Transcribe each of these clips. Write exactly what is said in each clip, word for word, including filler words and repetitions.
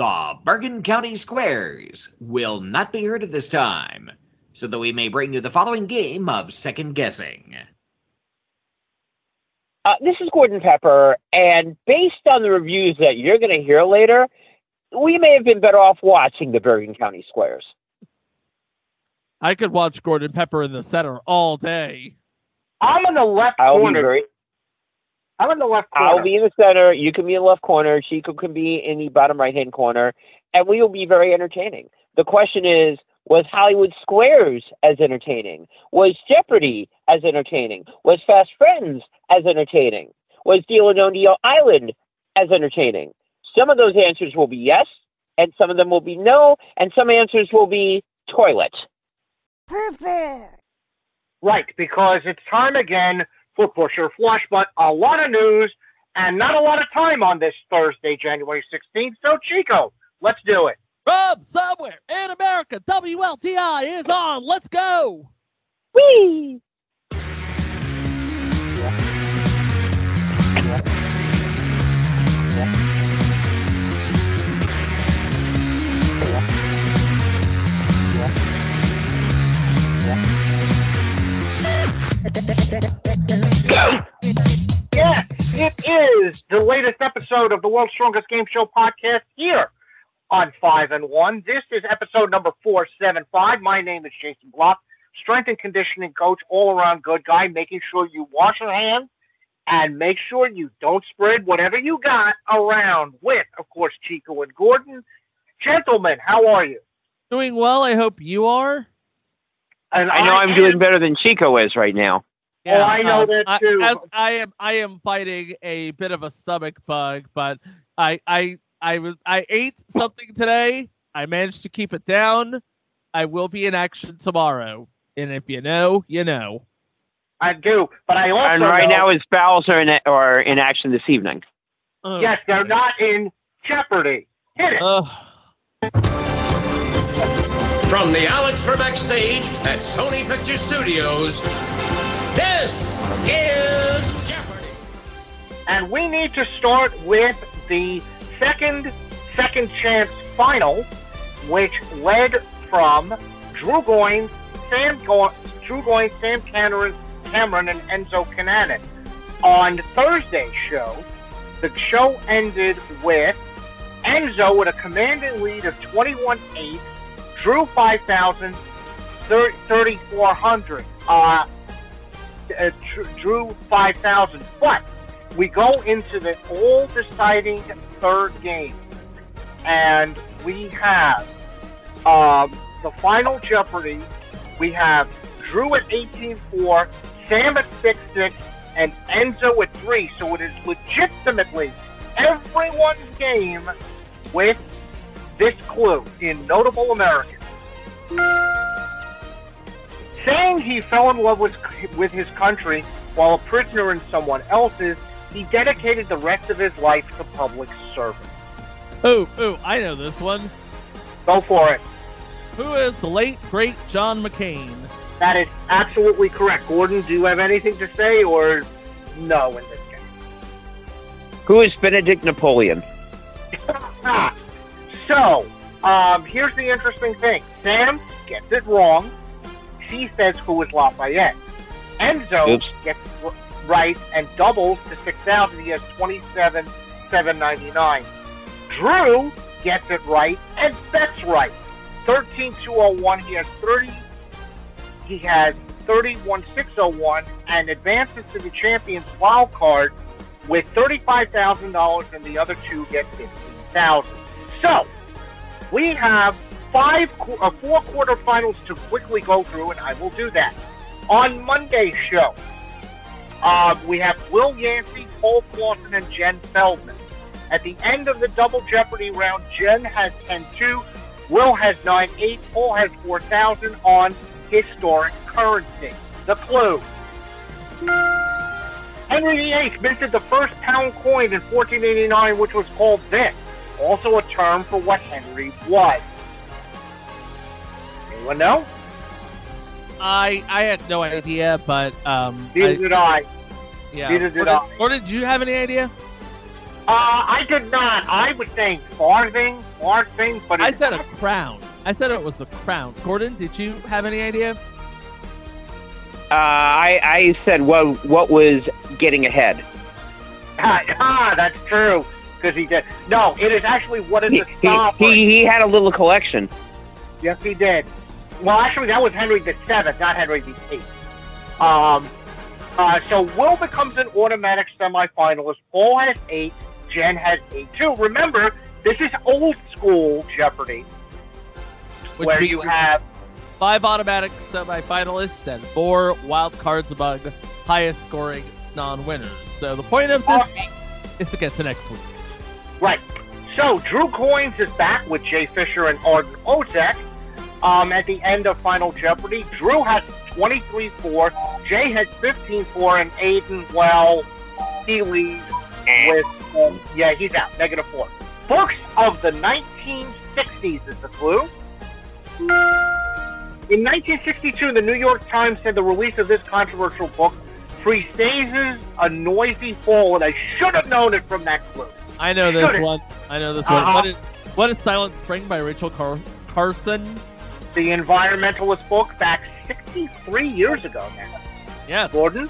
The Bergen County Squares will not be heard at this time, so that we may bring you the following game of second guessing. Uh, this is Gordon Pepper, and based on the reviews that you're going to hear later, we may have been better off watching the Bergen County Squares. I could watch Gordon Pepper in the center all day. I'm in the left I'll corner. Be very, I'm in the left corner. I'll be in the center. You can be in the left corner. Chico can be in the bottom right-hand corner, and we will be very entertaining. The question is, was Hollywood Squares as entertaining? Was Jeopardy as entertaining? Was Fast Friends as entertaining? Was Deal or No Deal Island as entertaining? Some of those answers will be yes, and some of them will be no, and some answers will be toilet. Perfect. Right, because it's time again for Push or Flush, but a lot of news and not a lot of time on this Thursday, January sixteenth. So, Chico, let's do it. From somewhere in America, W L T I is on. Let's go. Whee! Yes, it is the latest episode of the World's Strongest Game Show podcast here on five and one. This is episode number four seventy-five. My name is Jason Block, strength and conditioning coach, all-around good guy, making sure you wash your hands and make sure you don't spread whatever you got around with, of course, Chico and Gordon. Gentlemen, how are you? Doing well. I hope you are. And I know I I'm am, doing better than Chico is right now. Oh, I know um, that I- too. as I am, I am fighting a bit of a stomach bug, but I, I, I was, I ate something today. I managed to keep it down. I will be in action tomorrow, and if you know, you know. I do, but I also And right know, now his bowels are in, are in action this evening. Oh, yes, they're not in jeopardy. Hit it. Uh, From the Alex Trebek stage at Sony Picture Studios, this is Jeopardy! And we need to start with the second second chance final, which led from Drew Goins, Sam Go- Drew Goins, Sam Cameron, Cameron, and Enzo Cananan. On Thursday's show, the show ended with Enzo with a commanding lead of twenty-one eight, Drew five thousand, thirty-four hundred. Uh, uh, Drew five thousand. But we go into the all-deciding third game, and we have um, the final Jeopardy. We have Drew at eighteen four, Sam at six six, and Enzo at three. So it is legitimately everyone's game with this clue in Notable Americans. Saying he fell in love with, with his country while a prisoner in someone else's, he dedicated the rest of his life to public service. oh, oh, I know this one. Go for it. Who is the late, great John McCain? That is absolutely correct. Gordon, do you have anything to say or no in this game? Who is Benedict Napoleon? So, um, here's the interesting thing. Sam gets it wrong. She says who is Lafayette. Enzo Oops. gets it right and doubles to six thousand. He has twenty-seven seven ninety-nine. Drew gets it right and bets right. thirteen two oh one. He has thirty. He has thirty-one six oh one and advances to the Champions wild card with thirty-five thousand dollars, and the other two get fifteen thousand dollars. So, we have five, uh, four quarterfinals to quickly go through, and I will do that. On Monday's show, uh, we have Will Yancey, Paul Clausen, and Jen Feldman. At the end of the Double Jeopardy round, Jen has ten two, Will has nine eight, Paul has four thousand on historic currency. The clue. Henry the Eighth minted the first pound coin in fourteen eighty-nine, which was called this. Also a term for what Henry was. Anyone know? I I had no idea, but um, Neither I, did I. yeah. Neither did or, I. Or did you have any idea? Uh, I did not. I was saying farthing hard thing, but I it's said a crown. I said it was a crown. Gordon, did you have any idea? Uh, I, I said what what was getting ahead. ah, that's true. Because he did. No, it is actually what is He, the he, sovereign. he, he had a little collection. Yes, he did. Well, actually, that was Henry the Seventh, not Henry the Eighth. Um, uh, so Will becomes an automatic semifinalist. Paul has eight. Jen has eight too. Remember, this is old school Jeopardy, Which where means you have five automatic semifinalists and four wild cards among highest scoring non-winners. So the point of this Uh, week is to get to next week. right. So Drew Coynes is back with Jay Fisher and Arden Ozek. Um, at the end of Final Jeopardy, Drew has twenty-three four, Jay has fifteen four, and Aiden, well, he leads with, um, yeah, he's out, negative four. Books of the nineteen sixties is the clue. In nineteen sixty-two, the New York Times said the release of this controversial book presages a noisy fall, and I should have known it from that clue. I know this Should it? one. I know this Uh-huh. one. What is What is Silent Spring by Rachel Car- Carson? The environmentalist book back sixty-three years ago now. Yes. Gordon?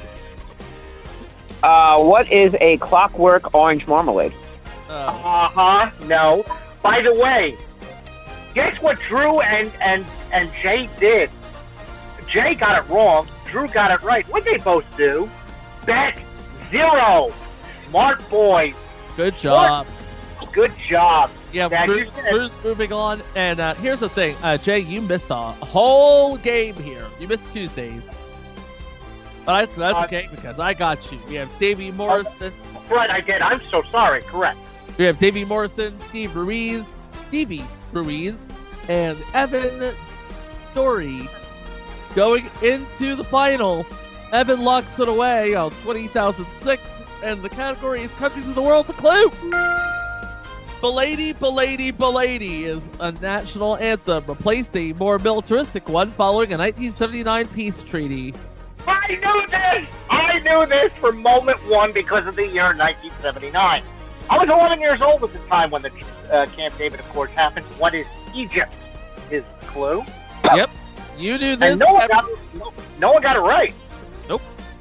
Uh, what is a Clockwork Orange Marmalade? Uh, Uh-huh. No. By the way, guess what Drew and, and, and Jay did? Jay got it wrong. Drew got it right. What'd they both do? Bet zero. Smart boys. good job. Good job. Yeah, That Drew, you said- Drew's moving on. And uh, here's the thing. Uh, Jay, you missed a whole game here. You missed Tuesdays. But that's, that's Uh, okay because I got you. We have Davey Morrison. Right, I did. I'm so sorry. Correct. We have Davey Morrison, Steve Ruiz, Stevie Ruiz, and Evan Story going into the final. Evan locks it away on twenty thousand six, and the category is Countries of the World. The clue! Belady, Belady, Belady is a national anthem, replaced a more militaristic one following a nineteen seventy-nine peace treaty. I knew this! I knew this from moment one because of the year nineteen seventy-nine. I was eleven years old at the time when the uh, Camp David Accords happened. What is Egypt? Is the clue. Yep, you knew this. And no one, Evan. got, no, no one got it right. Nope.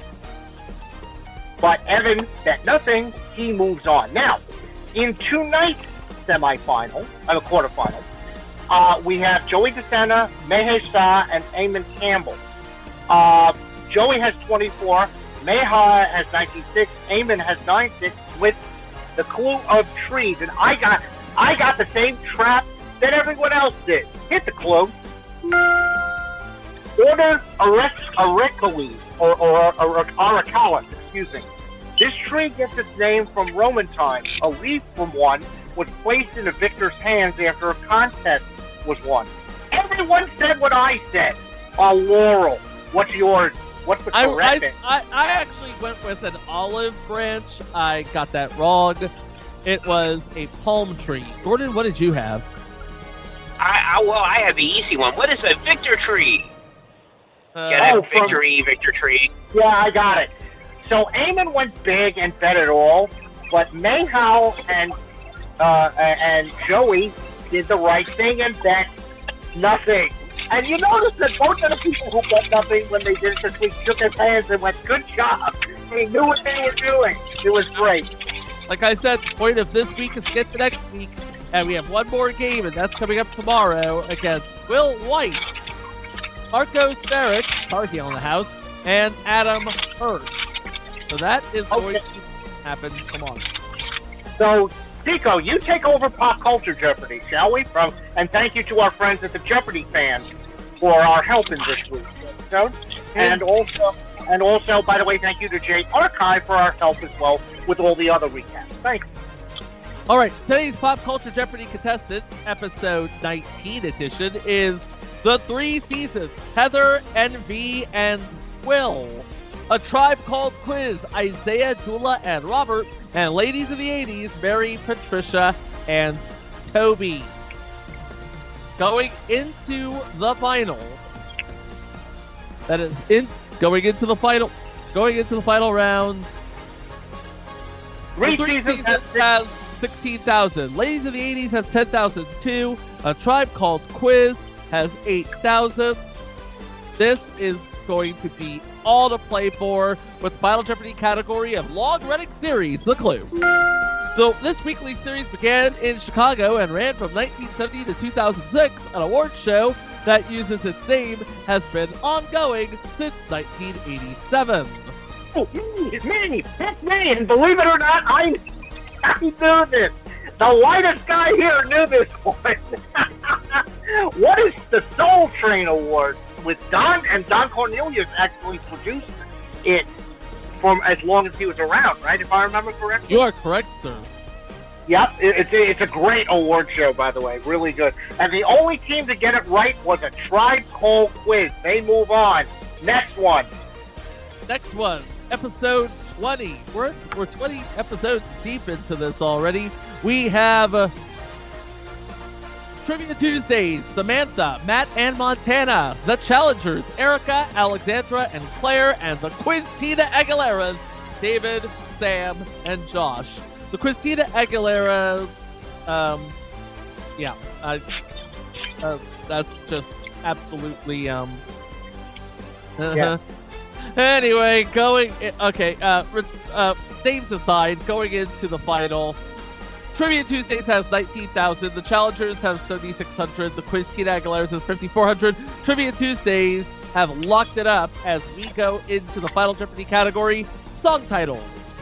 But Evan bet nothing. He moves on. Now, in tonight's semifinal, uh, quarterfinal, uh, we have Joey DeSena, Mehe Shah, and Eamon Campbell. Uh, Joey has twenty-four, Meha has ninety-six, Eamon has ninety-six with the clue of trees. And I got I got the same trap that everyone else did. Hit the clue. Order Auricales, or, or, or Auricales, excuse me. This tree gets its name from Roman times. A leaf from one was placed in a victor's hands after a contest was won. Everyone said what I said. A laurel. What's yours? What's the I, correct I, answer? I, I actually went with an olive branch. I got that wrong. It was a palm tree. Gordon, what did you have? I, I well, I have the easy one. What is a victor tree? Uh, Yeah, oh, that from- victory, victor tree. Yeah, I got it. So Eamon went big and bet it all, but Mayhow and uh, and Joey did the right thing and bet nothing. And you notice that both of the people who bet nothing when they did it this week shook their hands and went, "Good job." They knew what they were doing. It was great. Like I said, the point of this week is to get to next week, and we have one more game, and that's coming up tomorrow against Will White, Marco Starrett, Tarheel in the house, and Adam Hirsch. So that is going Okay. to happen tomorrow. So, Zico, you take over Pop Culture Jeopardy, shall we? From and thank you to our friends at the Jeopardy fans for our help in this week's episode. And also, and also, by the way, thank you to Jay Archive for our help as well with all the other recaps. Thanks. All right, today's Pop Culture Jeopardy contestants, episode nineteen edition, is the three seasons, Heather, Envy, and Will. A Tribe Called Quiz, Isaiah, Dula, and Robert. And ladies of the eighties, Mary, Patricia, and Toby. Going into the final. That is in going into the final going into the final round. Three The three seasons seasons has has sixteen thousand. Ladies of the eighties have ten thousand two. A Tribe Called Quiz has eight thousand. This is going to be all to play for with the Final Jeopardy category of long-running series, The Clue. So this weekly series began in Chicago and ran from nineteen seventy to two thousand six. An awards show that uses its name has been ongoing since nineteen eighty-seven. Oh, man, that's me, and believe it or not, I, I knew this. The whitest guy here knew this one. What is the Soul Train Award? With Don, and Don Cornelius actually produced it from as long as he was around, right? If I remember correctly. You are correct, sir. Yep, it, it's, a, it's a great award show, by the way. Really good. And the only team to get it right was a Tribe Called Quiz. They move on. Next one. Next one, episode twenty. We're, we're twenty episodes deep into this already. We have uh, Trivia Tuesdays, Samantha, Matt, and Montana. The Challengers, Erica, Alexandra, and Claire. And the Quiztina Aguileras, David, Sam, and Josh. The Quiztina Aguilera, um, yeah, I, uh, that's just absolutely, um, Yeah. Anyway, going, okay, uh, uh, names aside, going into the final, Trivia Tuesdays has nineteen thousand, the Challengers have seventy-six hundred, the Quiztina Aguileras has fifty-four hundred. Trivia Tuesdays have locked it up as we go into the Final Jeopardy category, song titles.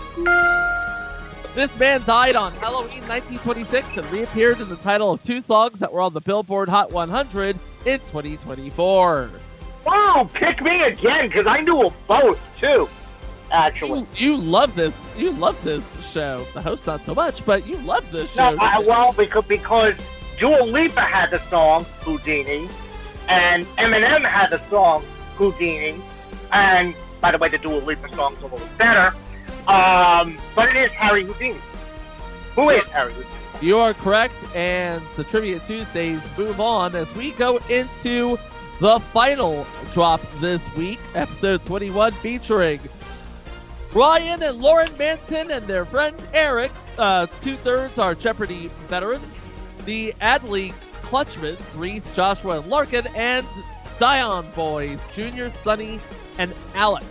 This man died on Halloween nineteen twenty-six and reappeared in the title of two songs that were on the Billboard Hot one hundred in twenty twenty-four. Wow, pick me again, because I knew them both, too, actually. You, you love this. You love this show. The host not so much, but you love this show. No, I, well, because, because Dua Lipa had the song, Houdini, and Eminem had the song, Houdini, and, by the way, the Dua Lipa song's a little better. Um, but it is Harry Houdini. Who is Harry Houdini? You are correct, and the Trivia Tuesdays move on as we go into the final drop this week, episode twenty-one, featuring Ryan and Lauren Manton and their friend Eric. Uh, two-thirds are Jeopardy veterans. The Adley Clutchmans, Reese, Joshua, and Larkin, and Dion Boys, Junior, Sonny, and Alec.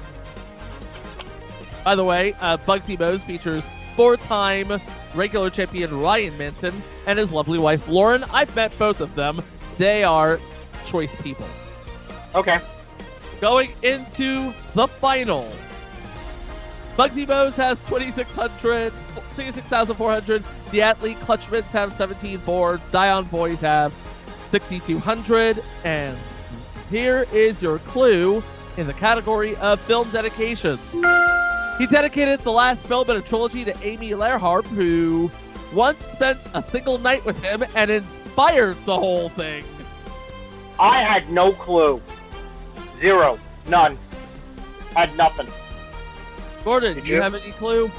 By the way, uh, Bugsy Bose features four-time regular champion Ryan Manton and his lovely wife Lauren. I've met both of them. They are choice people. Okay. Going into the final. Bugsy Bose has twenty-six hundred, twenty-six thousand four hundred. The Athlete Clutchmans have seventeen four. Dion Boys have sixty-two hundred. And here is your clue in the category of film dedications. He dedicated the last film in a trilogy to Amy Learhardt, who once spent a single night with him and inspired the whole thing. I had no clue. Zero. None. Had nothing. Gordon, Did do you? you? have any clue?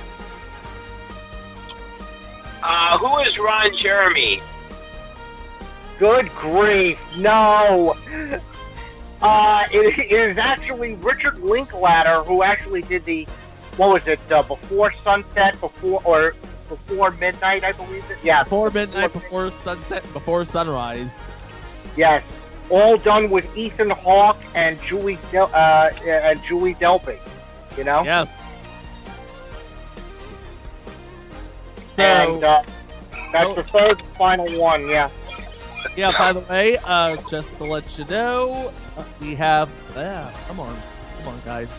Uh, who is Ron Jeremy? Good grief. No. Uh, it, it is actually Richard Linklater who actually did the, what was it, uh, Before Sunset, before, or Before Midnight, I believe it? Yeah. Before midnight, before sunset, before sunrise. Yes. All done with Ethan Hawke and Julie Del- uh, and Julie Delpy. You know? Yes. So, and uh, that's oh. the third and final one, yeah. yeah, by the way, uh, just to let you know, uh, we have, yeah, come on, come on, guys.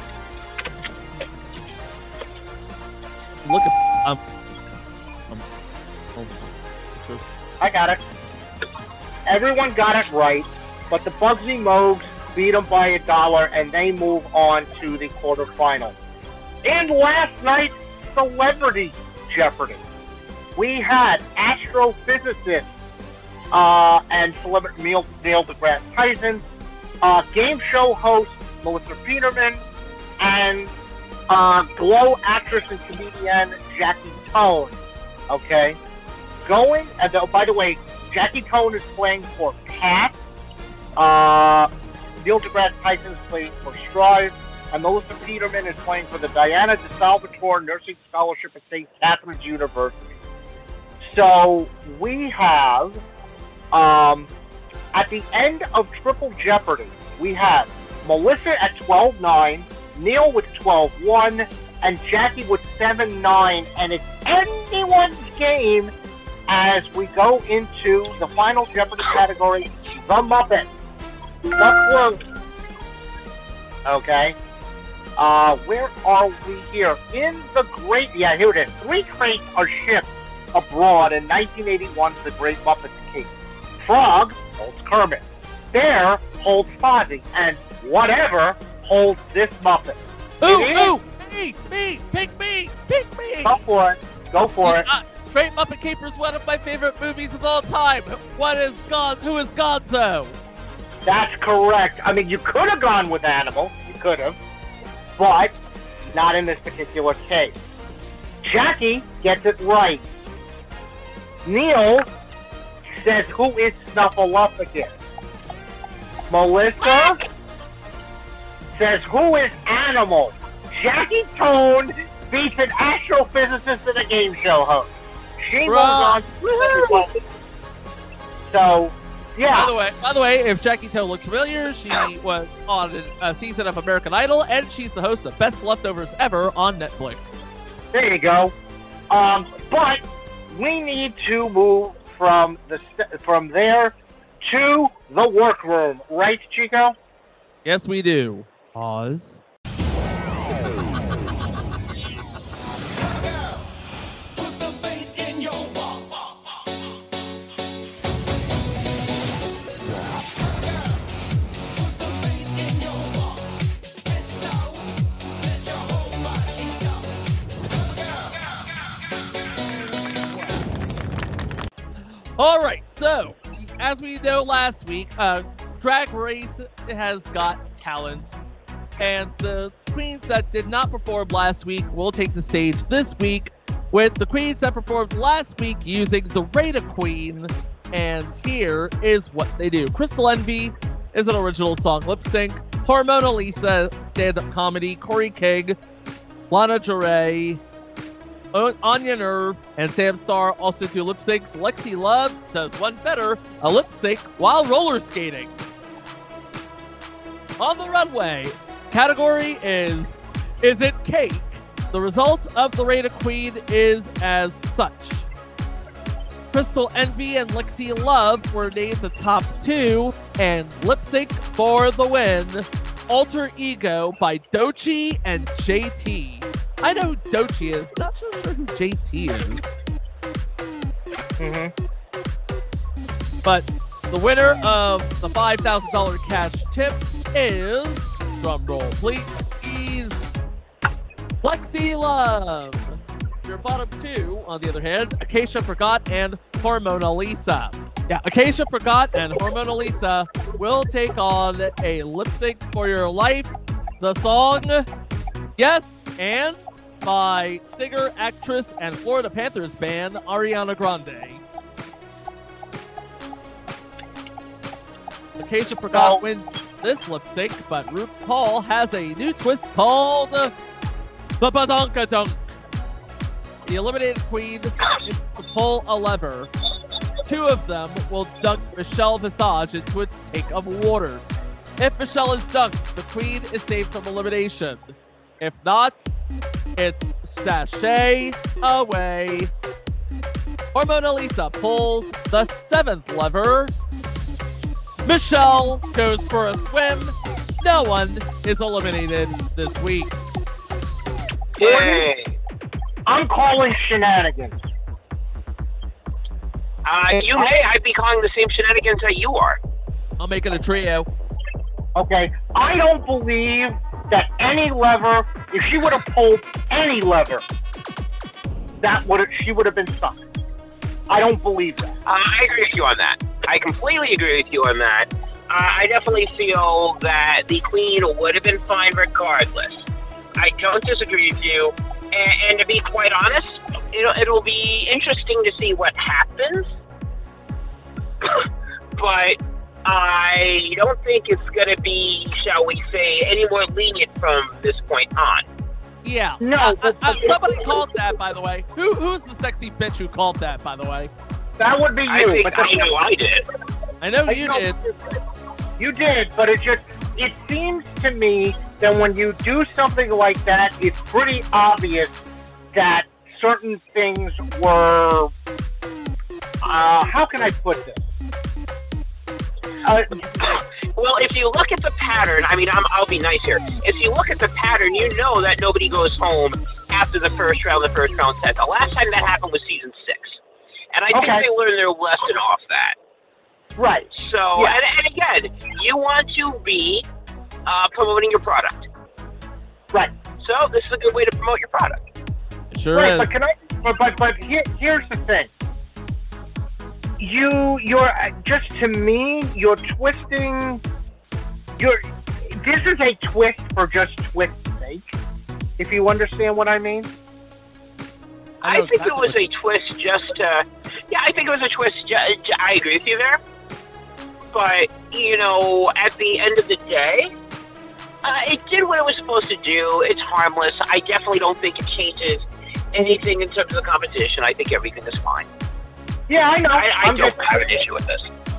Look at, um, um, um, I got it. Everyone got it right, but the Bugsy Mogs beat them by a dollar, and they move on to the quarterfinal. And last night, Celebrity Jeopardy. We had astrophysicist uh, and celebrity Neil, Neil deGrasse Tyson, uh, game show host Melissa Peterman, and uh, Glow actress and comedian Jackie Tone. Okay, going. And uh, by the way, Jackie Tone is playing for Pat. Uh, Neil deGrasse Tyson is playing for Strive. And Melissa Peterman is playing for the Diana de Salvatore Nursing Scholarship at Saint Catherine's University. So we have, um, at the end of Triple Jeopardy, we have Melissa at twelve nine, Neil with twelve one, and Jackie with seven nine, and it's anyone's game as we go into the final Jeopardy category, the Muppet. The Clue. Okay. Uh, where are we here? In the Great, yeah, here it is. Three crates are shipped abroad in nineteen eighty-one's The Great Muppet Cape. Frog holds Kermit. Bear holds Fozzie. And whatever holds this Muppet. Ooh, It is- ooh, me, me, pick me, pick me. Go for it. Go for it. Uh, Great Muppet Caper is one of my favorite movies of all time. What is Gon? Who is Gonzo? That's correct. I mean, you could have gone with Animal. You could have. But not in this particular case. Jackie gets it right. Neil says, who is Snuffleupagus? Melissa says, who is Animal? Jackie Tone beats an astrophysicist and a game show host. She moves Bruh. on to the second one. So, yeah. By the way, by the way, if Jackie Toe looks familiar, she was on a season of American Idol, and she's the host of Best Leftovers Ever on Netflix. There you go. Um, but we need to move from the from there to the workroom, right, Chico? Yes, we do. Pause. All right, so as we know last week, uh, Drag Race has got talent, and the queens that did not perform last week will take the stage this week, with the queens that performed last week using the Rate a Queen. And here is what they do. Crystal Envy is an original song lip sync. Hormona Lisa, stand-up comedy. Corey King, Lana Jure, Anya Nerve, and Sam Starr also do lip syncs. Lexi Love does one better, a lip sync while roller skating. On the runway, category is Is It Cake? The result of the Rate a Queen is as such. Crystal Envy and Lexi Love were named the top two, and lip sync for the win. Alter Ego by Doechii and J T. I know who Doechii is, not so sure who J T is. Mm-hmm. But the winner of the five thousand dollars cash tip is, drum roll please, Lexi Love. Your bottom two, on the other hand, Acacia Forgot and Hormona Lisa. Yeah, Acacia Forgot and Hormona Lisa will take on a lip sync for your life. The song, Yes and, by singer, actress, and Florida Panthers band Ariana Grande. Acacia Forgot No. wins this lip sync, but RuPaul has a new twist called the Badonkadunk. The eliminated queen is to pull a lever. Two of them will dunk Michelle Visage into a tank of water. If Michelle is dunked, the queen is saved from elimination. If not, it's sashay away. Hormona Lisa pulls the seventh lever. Michelle goes for a swim. No one is eliminated this week. Yay. I'm calling shenanigans. Uh, you may. I'd be calling the same shenanigans that you are. I'll make it a trio. Okay, I don't believe that any lever, if she would have pulled any lever, that would have, she would have been stuck. I don't believe that. Uh, I agree with you on that. I completely agree with you on that. Uh, I definitely feel that the queen would have been fine regardless. I don't disagree with you. And, and to be quite honest, it'll, it'll be interesting to see what happens. But I don't think it's going to be, shall we say, any more lenient from this point on. Yeah. No, Uh, but- uh, uh, somebody called that, by the way. Who Who's the sexy bitch who called that, by the way? That would be you. I think but I know I did. I know I you know- did. You did, but it just it seems to me that when you do something like that, it's pretty obvious that certain things were. Uh, how can I put this? Uh, Well, if you look at the pattern, I mean, I'm, I'll be nice here. If you look at the pattern, you know that nobody goes home after the first round, the first round set. The last time that happened was season six. And I Okay. think they learned their lesson off that. right. So, Yeah. and, and again, you want to be uh, promoting your product. Right. So this is a good way to promote your product. It sure Right, is. but can I? But but but here, here's the thing. You you're just to me you're twisting. You're this is a twist for just twist's sake. If you understand what I mean. I I, know think exactly it was what- a twist just to, yeah, I think it was a twist. Ju- ju- I agree with you there. But, you know, at the end of the day, uh, it did what it was supposed to do. It's harmless. I definitely don't think it changes anything in terms of the competition. I think everything is fine. Yeah, I know. I, I I'm don't just, have an issue with this.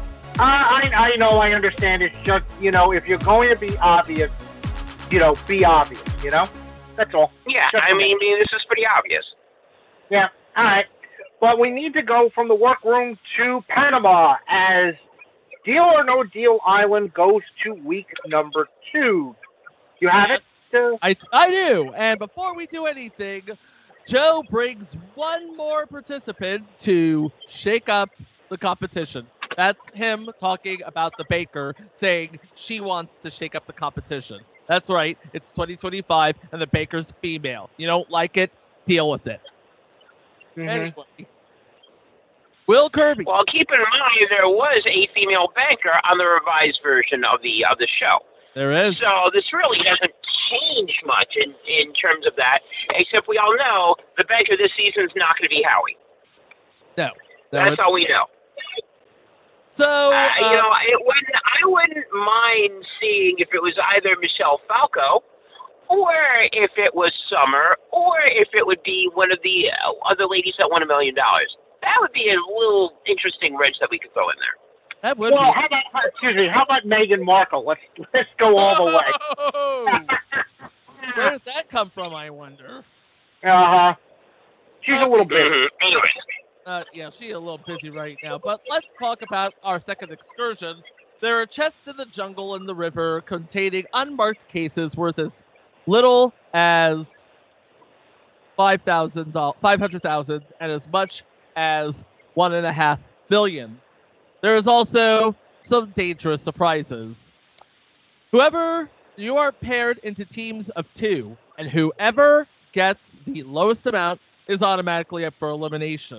I, I I know. I understand. It's just you know, if you're going to be obvious, you know, be obvious. You know, that's all. Yeah, Just I a mean, this is pretty obvious. Yeah. All right. But we need to go from the workroom to Panama as Deal or No Deal Island goes to week number two. You have Yes. it? Uh, I, I do. And before we do anything, Joe brings one more participant to shake up the competition. That's him talking about the baker, saying she wants to shake up the competition. That's right. It's twenty twenty-five, and the baker's female. You don't like it? Deal with it. mhm. Anyway. Will Kirby. Well, keep in mind there was a female banker on the revised version of the of the show. There is. So this really doesn't change much in, in terms of that, except we all know the banker this season is not going to be Howie. No. no That's it's- all we know. So, Uh, uh, you know, it wouldn't, I wouldn't mind seeing if it was either Michelle Falco, or if it was Summer, or if it would be one of the uh, other ladies that won a million dollars. That would be a little interesting wrench that we could throw in there. that would Well, be. how about excuse me? How about Meghan Markle? Let's let's go all the way. Oh! Where did that come from, I wonder? Uh huh. She's a little bit. Mhm. Anyways, Uh, yeah, she's a little busy right now. But let's talk about our second excursion. There are chests in the jungle and the river containing unmarked cases worth as little as five thousand dollars, five hundred thousand, and as much as one and a half billion. There is also some dangerous surprises. Whoever you are paired into teams of two, and whoever gets the lowest amount is automatically up for elimination.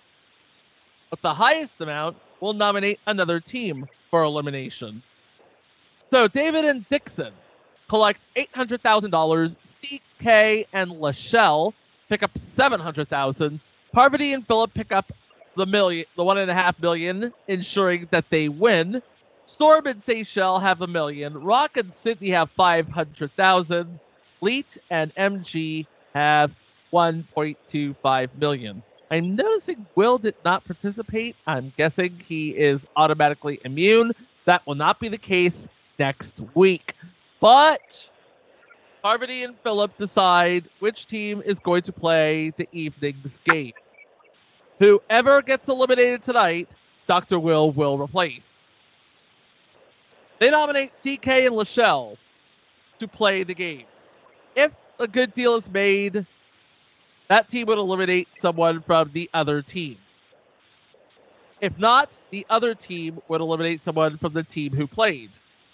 But the highest amount will nominate another team for elimination. So David and Dixon collect eight hundred thousand dollars. C K and Lachelle pick up seven hundred thousand dollars. Parvati and Philip pick up the million, the one and a half million, ensuring that they win. Storm and Seychelles have a million. Rock and Sydney have five hundred thousand dollars. Leet and M G have one point two five million. I'm noticing Will did not participate. I'm guessing he is automatically immune. That will not be the case next week. But Parvati and Philip decide which team is going to play the evening's game. Whoever gets eliminated tonight, Doctor Will will replace. They nominate C K and Lachelle to play the game. If a good deal is made, that team would eliminate someone from the other team. If not, the other team would eliminate someone from the team who played.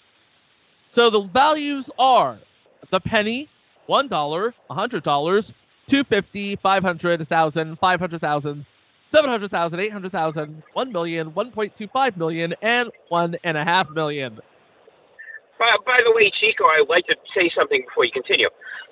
So the values are the penny, one dollar, one hundred dollars, two hundred fifty dollars, five hundred dollars, one thousand dollars, five hundred thousand dollars, seven hundred thousand dollars, eight hundred thousand dollars, one million dollars, one point two five million dollars, and one and a half million dollars. by, by the way, Chico, I'd like to say something before you continue.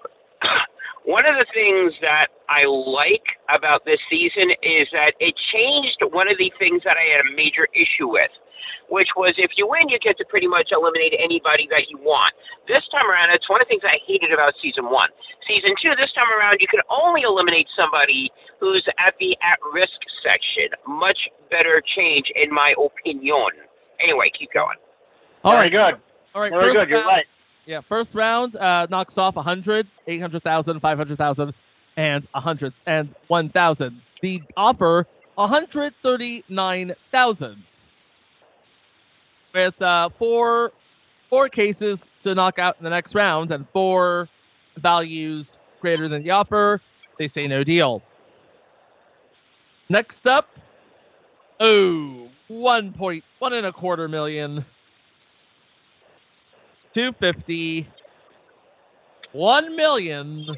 One of the things that I like about this season is that it changed one of the things that I had a major issue with. which was if you win, you get to pretty much eliminate anybody that you want. This time around, it's one of the things I hated about Season one. Season two, this time around, you can only eliminate somebody who's at the at-risk section. Much better change, in my opinion. Anyway, keep going. All Very right, good. All right, Very first good. You're round, right. Yeah, first round uh, knocks off one hundred, eight hundred thousand, five hundred thousand, and one hundred and one thousand. The offer one hundred thirty-nine thousand. With uh, four four cases to knock out in the next round and four values greater than the offer, they say no deal. Next up, oh, one point one and a quarter million. Two fifty, one million,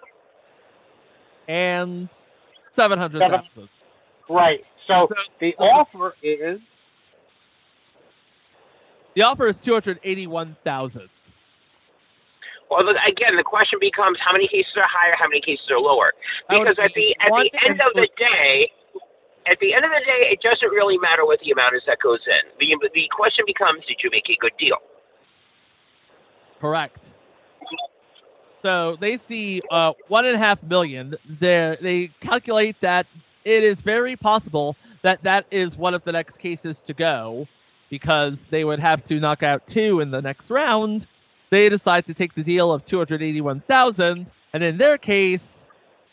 and seven hundred thousand. Right. So, So- the so- offer is The offer is two hundred eighty-one thousand. Well, look, again, the question becomes how many cases are higher, how many cases are lower. I would Because at be the at one the end of the and- day, at the end of the day, it doesn't really matter what the amount is that goes in. The the question becomes, did you make a good deal? Correct. So they see uh, one and a half million. They they calculate that it is very possible that that is one of the next cases to go, because they would have to knock out two in the next round. They decide to take the deal of two hundred eighty-one thousand, and in their case,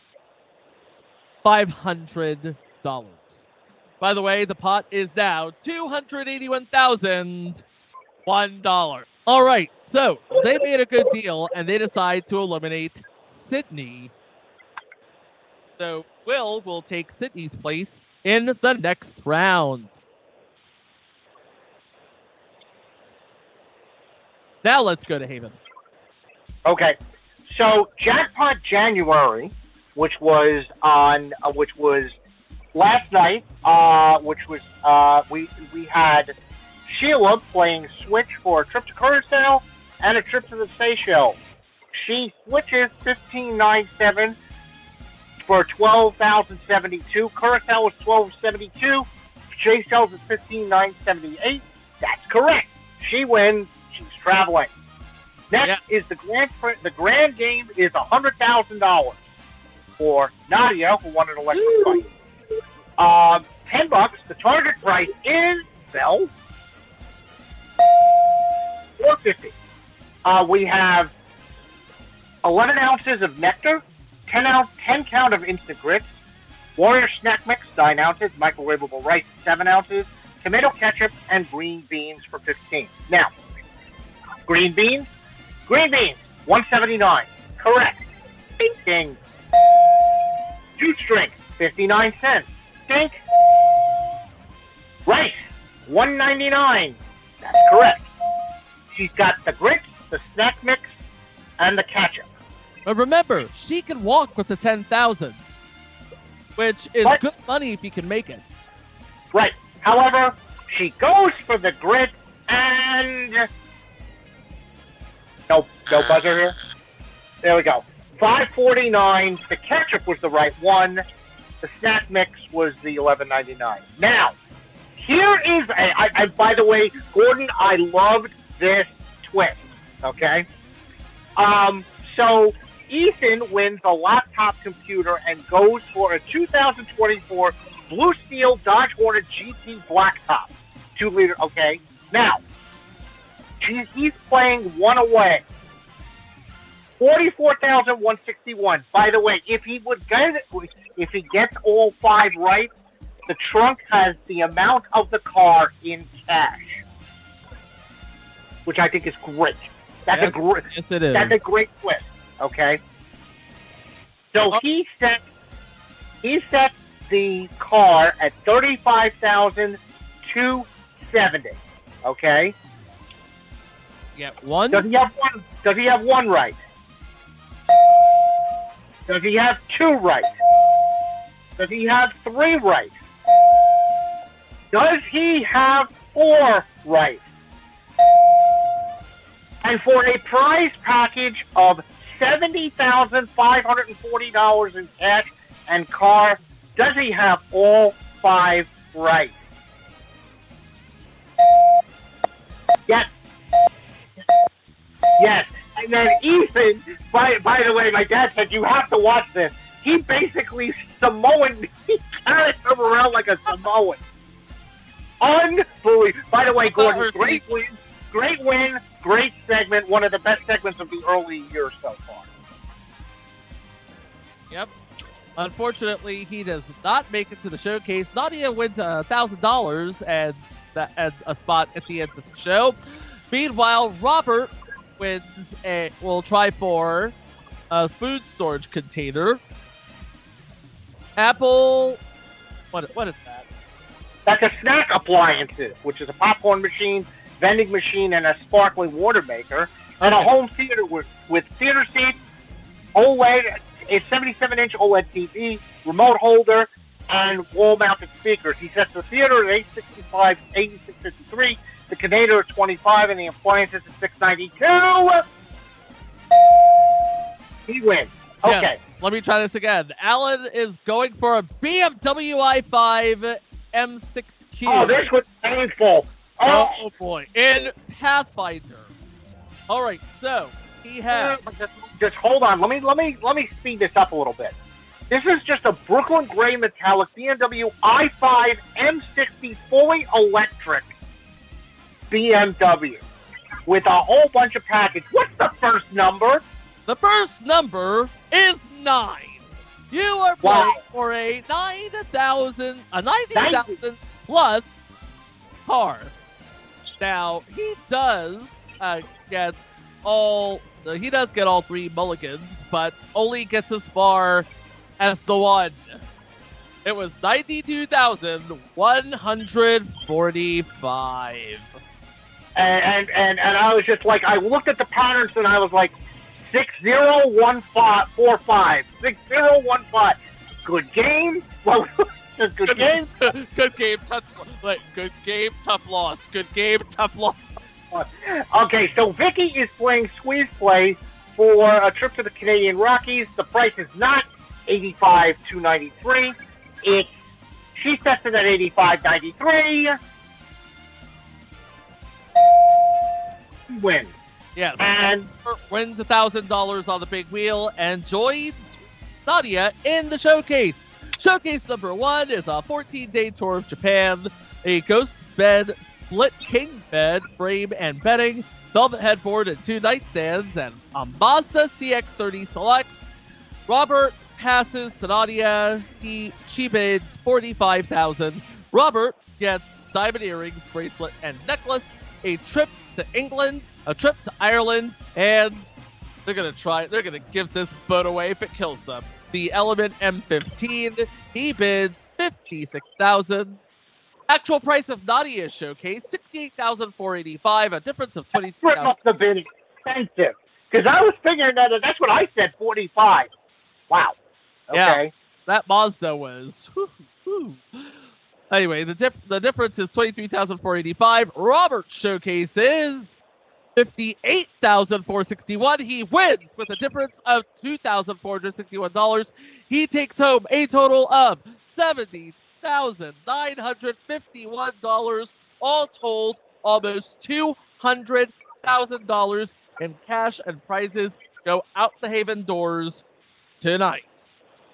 five hundred dollars. By the way, the pot is now two hundred eighty-one thousand one dollar. All right, so they made a good deal, and they decide to eliminate Sydney. So Will will take Sydney's place in the next round. Now let's go to Haven. okay. So Jackpot January, which was on, uh, which was last night, uh, which was uh, we we had Sheila playing Switch for a trip to Curacao and a trip to the Seychelles. She switches fifteen nine seven for twelve thousand seventy-two. Curacao was twelve seventy-two. Seychelles is fifteen nine seventy-eight. That's correct. She wins. She's traveling. Next Yeah. is the grand. Pri- The grand game is a hundred thousand dollars for Nadia, who won an electric bike. Um, ten bucks. The target price is Bell. Four fifty. Uh, we have eleven ounces of nectar, ten ounce, ten count of instant grits, Warrior snack mix nine ounces, microwavable rice seven ounces, tomato ketchup, and green beans for fifteen. Now, green beans, green beans one seventy nine. Correct. Ding. Juice drink fifty nine cents. Dink. Rice one ninety nine. That's correct. She's got the grits, the snack mix, and the ketchup. But remember, she can walk with the ten thousand, which is What? good money if you can make it. Right. However, she goes for the grit and no, no buzzer here. There we go. five forty-nine. The ketchup was the right one. The snack mix was the eleven ninety-nine. Now, here is a. I, I, by the way, Gordon, I loved this twist. Okay. Um. So Ethan wins a laptop computer and goes for a two thousand twenty-four Blue Steel Dodge Hornet G T Blacktop, two liter. Okay. Now, he- he's playing one away. Forty-four thousand one sixty-one. By the way, if he would get it, if he gets all five right, the trunk has the amount of the car in cash, which I think is great. That's Yes, a great. Yes, it is. That's a great twist. Okay. So Oh. he set he set the car at thirty-five thousand two seventy. Okay. Yeah, one. Does he have one? Does he have one right? Does he have two right? Does he have three right? Does he have four right? And for a prize package of seventy thousand five hundred and forty dollars in cash and car, does he have all five right? Yes. Yes. And then Ethan, by, by the way, my dad said, you have to watch this. He basically Samoan, he carries him around like a Samoan. Unbelievable. By the way, Gordon, great win. Great win. Great segment. One of the best segments of the early year so far. Yep. Unfortunately, he does not make it to the showcase. Nadia wins a thousand dollars and that and a spot at the end of the show. Meanwhile, Robert wins a will try for a food storage container. Apple, what what is that? That's a snack appliances, which is a popcorn machine, vending machine, and a sparkling water maker, and a home theater with with theater seats, OLED. A seventy-seven inch OLED T V, remote holder, and wall-mounted speakers. He sets the theater at eight sixty-five, eighty-six fifty-three, the container at twenty-five, and the appliances at six ninety-two. He wins. Okay. Yeah, let me try this again. Alan is going for a B M W i five M six Q. Oh, this was painful. Oh, Oh, boy. In Pathfinder. All right, so he has... Just, just hold on. Let me let me let me speed this up a little bit. This is just a Brooklyn Gray Metallic B M W i five M sixty fully electric B M W with a whole bunch of package. What's the first number? The first number is nine. You are playing Wow. for a nine thousand, a ninety thousand plus car. Now he does uh, get all. Uh, he does get all three mulligans, but only gets as far as the one. It was ninety-two thousand one hundred forty-five. And, and and and I was just like, I looked at the patterns and I was like, six zero one five four five six zero one five. Good game. Well, good, good game. Good game, tough. Like, good game, tough loss. Good game, tough loss. Okay, so Vicky is playing Squeeze Play for a trip to the Canadian Rockies. The price is not eighty-five two ninety-three. It's she sets it at eighty-five ninety-three. Wins. Yes. And wins a thousand dollars on the big wheel and joins Nadia in the showcase. Showcase number one is a fourteen-day tour of Japan, a ghost bed, split king bed, frame and bedding, velvet headboard and two nightstands, and a Mazda C X thirty Select. Robert passes to Nadia. He she bids forty-five thousand dollars. Robert gets diamond earrings, bracelet, and necklace, a trip to England, a trip to Ireland, and they're gonna try. They're gonna give this boat away if it kills them. The Element M fifteen. He bids fifty-six thousand dollars. Actual price of Nadia's showcase sixty-eight thousand four hundred eighty-five. A difference of twenty-two it thousand. must have been expensive because I was figuring that that's what I said, forty-five. Wow. Okay. Yeah, that Mazda was. Whew, whew. Anyway, the dif- the difference is twenty-three thousand four hundred eighty-five. Robert's showcase is fifty-eight thousand four hundred sixty-one. He wins with a difference of two thousand four hundred sixty-one dollars. He takes home a total of seventy thousand nine hundred fifty-one dollars. All told, almost two hundred thousand dollars in cash and prizes go out the Haven doors tonight.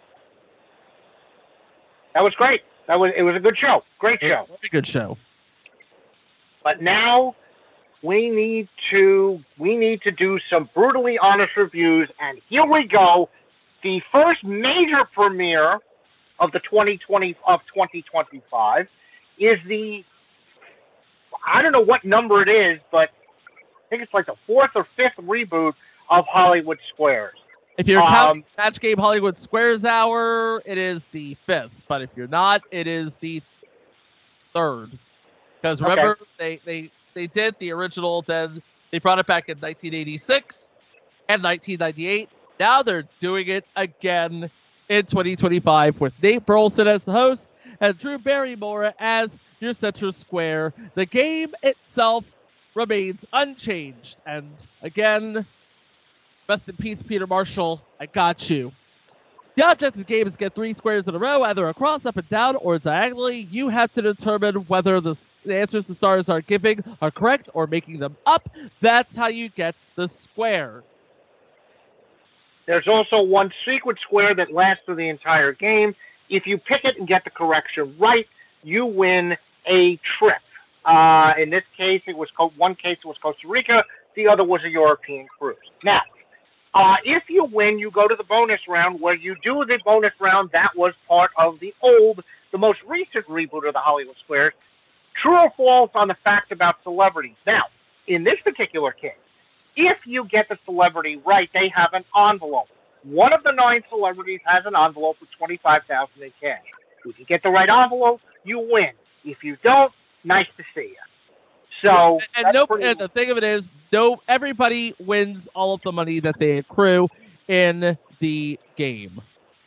That was great. That was it was a good show. Great show. Very good show. But now we need to we need to do some brutally honest reviews, and here we go. The first major premiere of the twenty twenty of twenty twenty-five is the I don't know what number it is, but I think it's like the fourth or fifth reboot of Hollywood Squares. If you're Um, counting Match Game Hollywood Squares Hour, it is the fifth. But if you're not, it is the third. Because remember, Okay. they, they, they did the original, then they brought it back in nineteen eighty-six and nineteen ninety-eight. Now they're doing it again in twenty twenty-five with Nate Burleson as the host and Drew Barrymore as your center square. The game itself remains unchanged. And again, rest in peace, Peter Marshall. I got you. The object of the game is to get three squares in a row, either across, up and down, or diagonally. You have to determine whether the, the answers the stars are giving are correct or making them up. That's how you get the square. There's also one secret square that lasts through the entire game. If you pick it and get the correction right, you win a trip. Uh, in this case, it was co- one case it was Costa Rica, the other was a European cruise. Now, uh, if you win, you go to the bonus round, where you do the bonus round that was part of the old, the most recent reboot of the Hollywood Squares. True or false on the fact about celebrities. Now, in this particular case, if you get the celebrity right, they have an envelope. One of the nine celebrities has an envelope with twenty-five thousand dollars in cash. If you get the right envelope, you win. If you don't, nice to see you. So, and, no, and the thing of it is, no, everybody wins all of the money that they accrue in the game.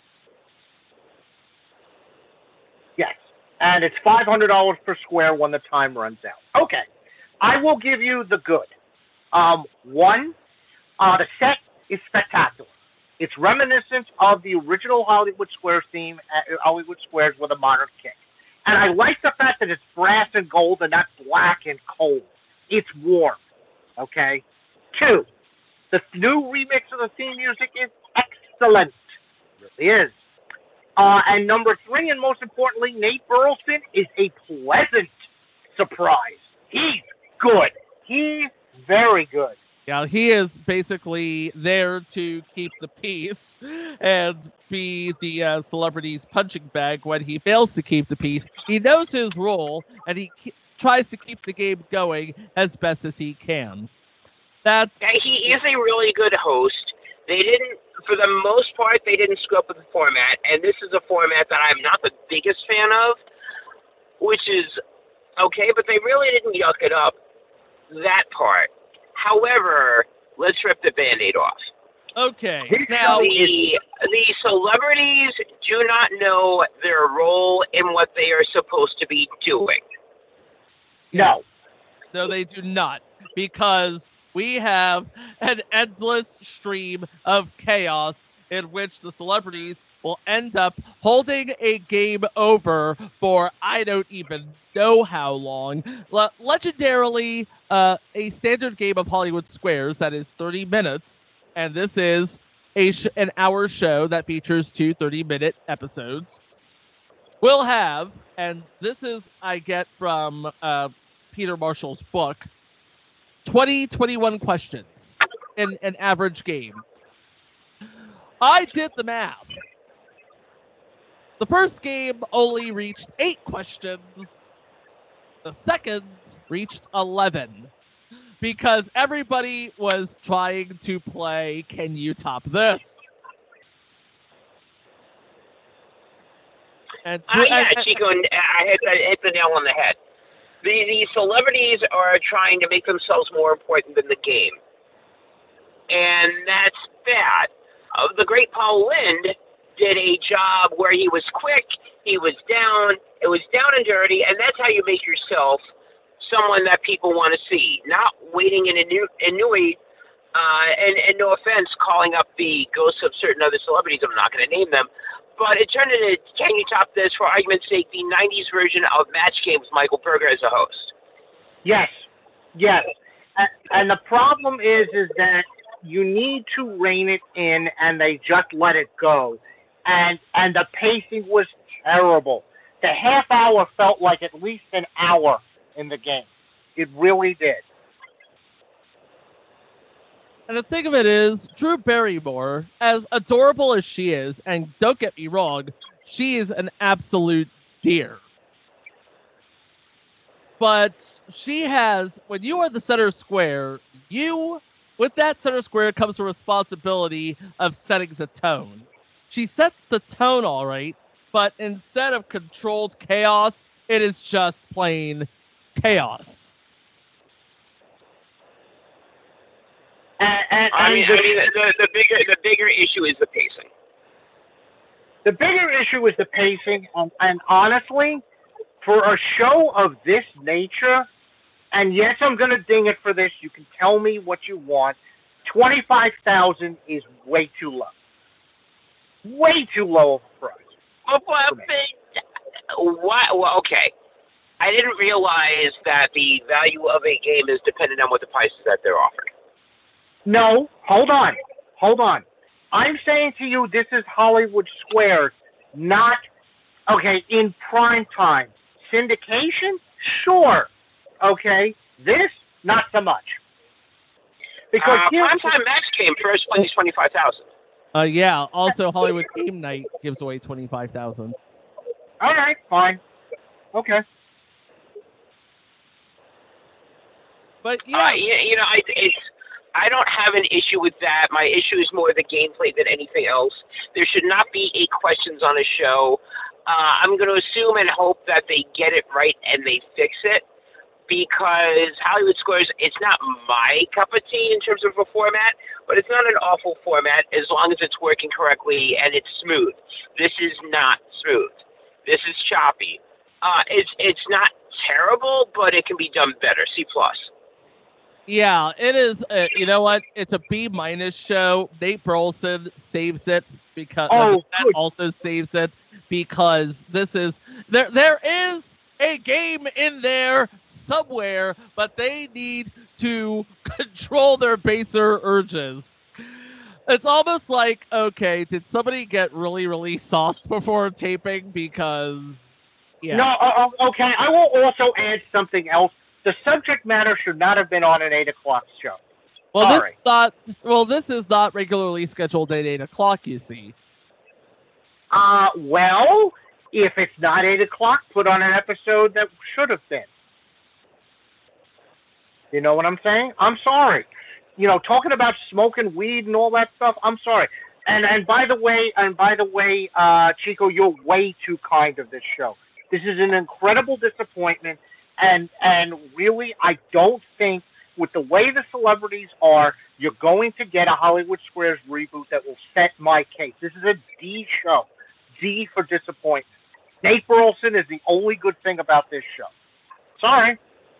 Yes, and it's five hundred dollars per square when the time runs out. Okay, I will give you the good. Um, one, uh, the set is spectacular. It's reminiscent of the original Hollywood Squares theme at Hollywood Squares with a modern kick. And I like the fact that it's brass and gold and not black and cold. It's warm. Okay? Two, the new remix of the theme music is excellent. It really is. Uh, and number three, and most importantly, Nate Burleson is a pleasant surprise. He's good. He's very good. Yeah, he is basically there to keep the peace and be the uh, celebrity's punching bag when he fails to keep the peace. He knows his role, and he ke- tries to keep the game going as best as he can. That's Yeah, he is a really good host. They didn't, for the most part, they didn't screw up with the format, and this is a format that I'm not the biggest fan of, which is okay, but they really didn't yuck it up, that part. However, let's rip the Band-Aid off. Okay. Now, the, the celebrities do not know their role in what they are supposed to be doing. No. No, they do not. Because we have an endless stream of chaos in which the celebrities will end up holding a game over for I don't even know how long. Le- legendarily, uh, a standard game of Hollywood Squares that is thirty minutes, and this is a sh- an hour show that features two thirty-minute episodes, will have, and this is I get from uh, Peter Marshall's book, twenty, twenty-one questions in an average game. I did the math. The first game only reached eight questions. The second reached eleven. Because everybody was trying to play Can You Top This? And to, Uh, yeah, and- Chico, I hit the, hit the nail on the head. The, the celebrities are trying to make themselves more important than the game. And that's bad. Uh, the great Paul Lynde did a job where he was quick, he was down, it was down and dirty, and that's how you make yourself someone that people want to see, not waiting in a new, annuity, uh, and, and no offense, calling up the ghosts of certain other celebrities, I'm not going to name them, but it turned into, Can You Top This, for argument's sake, the nineties version of Match Game with Michael Berger as a host. Yes. Yes. And, and the problem is, is that you need to rein it in, and they just let it go. And and the pacing was terrible. The half hour felt like at least an hour in the game. It really did. And the thing of it is, Drew Barrymore, as adorable as she is, and don't get me wrong, she is an absolute dear. But she has, when you are the center square, you, with that center square comes the responsibility of setting the tone. She sets the tone all right, but instead of controlled chaos, it is just plain chaos. And, and, I mean, and I mean the, the bigger the bigger issue is the pacing. the bigger issue is the pacing, and, and honestly, for a show of this nature, and yes, I'm going to ding it for this. You can tell me what you want. twenty-five thousand is way too low. way too low of a price. Well, well, but, why, well, okay. I didn't realize that the value of a game is dependent on what the prices that they're offered. No, hold on. Hold on. I'm saying to you, this is Hollywood Squares, not, okay, in prime time. Syndication? Sure. Okay. This, not so much. Because uh, here's Primetime Max game first place twenty-five thousand. Uh, yeah. Also, Hollywood Game Night gives away twenty-five thousand. All right, fine. Okay. But yeah, Uh, you, you know, I, it's I don't have an issue with that. My issue is more the gameplay than anything else. There should not be eight questions on a show. Uh, I'm going to assume and hope that they get it right and they fix it, because Hollywood Squares, it's not my cup of tea in terms of a format, but it's not an awful format as long as it's working correctly and it's smooth. This is not smooth. This is choppy. Uh, it's it's not terrible, but it can be done better. C plus. yeah, it is. Uh, you know what? It's a B minus show. Nate Burleson saves it because Oh, uh, that good. also saves it because this is there. There is a game in there somewhere, but they need to control their baser urges. It's almost like, okay, did somebody get really, really sauced before taping? Because, yeah. No, uh, uh, okay. I will also add something else. The subject matter should not have been on an eight o'clock show. well, sorry. this is not. Well, this is not regularly scheduled at eight o'clock. You see. Uh, well, if it's not eight o'clock, put on an episode that should have been. You know what I'm saying? I'm sorry. You know, talking about smoking weed and all that stuff, I'm sorry. And and by the way, and by the way, uh, Chico, you're way too kind of this show. This is an incredible disappointment, and and really, I don't think with the way the celebrities are, you're going to get a Hollywood Squares reboot that will set my case. This is a D show. D for disappointment. Nate Burleson is the only good thing about this show. Sorry.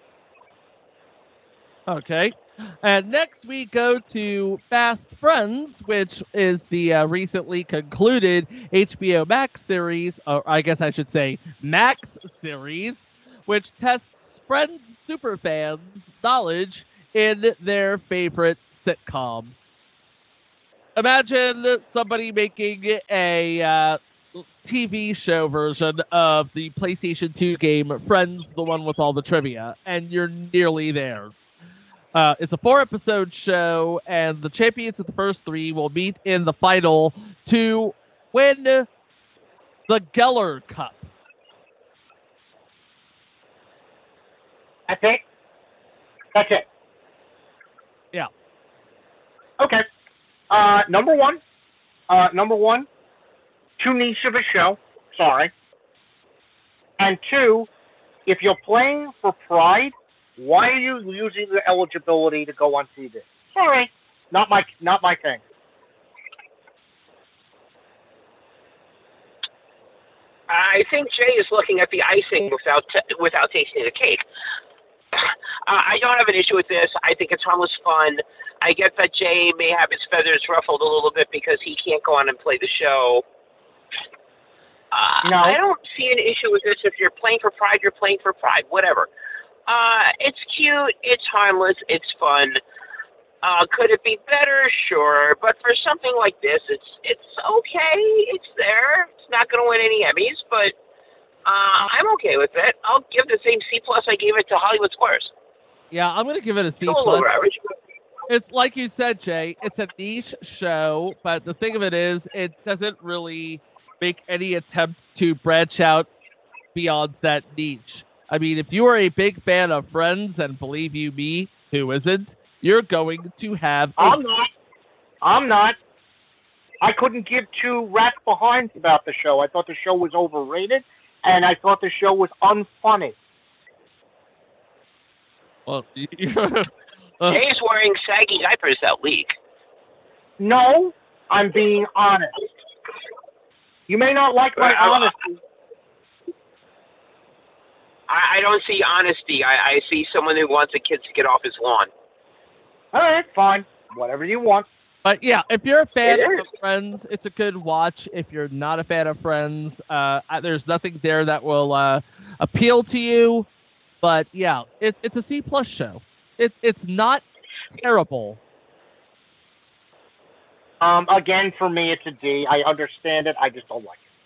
Okay. And next we go to Fast Friends, which is the uh, recently concluded H B O Max series, or I guess I should say Max series, which tests Friends superfans' knowledge in their favorite sitcom. Imagine somebody making a uh, T V show version of the PlayStation two game Friends, the one with all the trivia, and you're nearly there. Uh, it's a four-episode show, and the champions of the first three will meet in the final to win the Geller Cup. That's it? That's it. Yeah. Okay. Uh, number one. Uh, number one. Too niche of a show. Sorry. And two, if you're playing for pride, why are you using the eligibility to go on T V? Sorry. Not my, not my thing. I think Jay is looking at the icing without t- without tasting the cake. Uh, I don't have an issue with this. I think it's harmless fun. I get that Jay may have his feathers ruffled a little bit because he can't go on and play the show. Uh, No. I don't see an issue with this. If you're playing for pride, you're playing for pride. Whatever. Uh, it's cute. It's harmless. It's fun. Uh, could it be better? Sure. But for something like this, it's it's okay. It's there. It's not going to win any Emmys, but uh, I'm okay with it. I'll give the same C plus I gave it to Hollywood Squares. Yeah, I'm going to give it a C+. Still a little average. It's like you said, Jay, it's a niche show, but the thing of it is, it doesn't really make any attempt to branch out beyond that niche. I mean, if you are a big fan of Friends, and believe you me, who isn't, you're going to have a... I'm not. I'm not. I couldn't give two rats behinds about the show. I thought the show was overrated, and I thought the show was unfunny. Well, uh, Jay's wearing saggy diapers that leak. No, I'm being honest. You may not like my Well, honesty. I, I don't see honesty. I, I see someone who wants a kid to get off his lawn. All right, fine. Whatever you want. But yeah, if you're a fan It of is. Friends, it's a good watch. If you're not a fan of Friends, uh, I- there's nothing there that will uh, appeal to you. But yeah, it, it's a C plus show. It, it's not terrible. Um, again, for me, it's a D. I understand it. I just don't like it.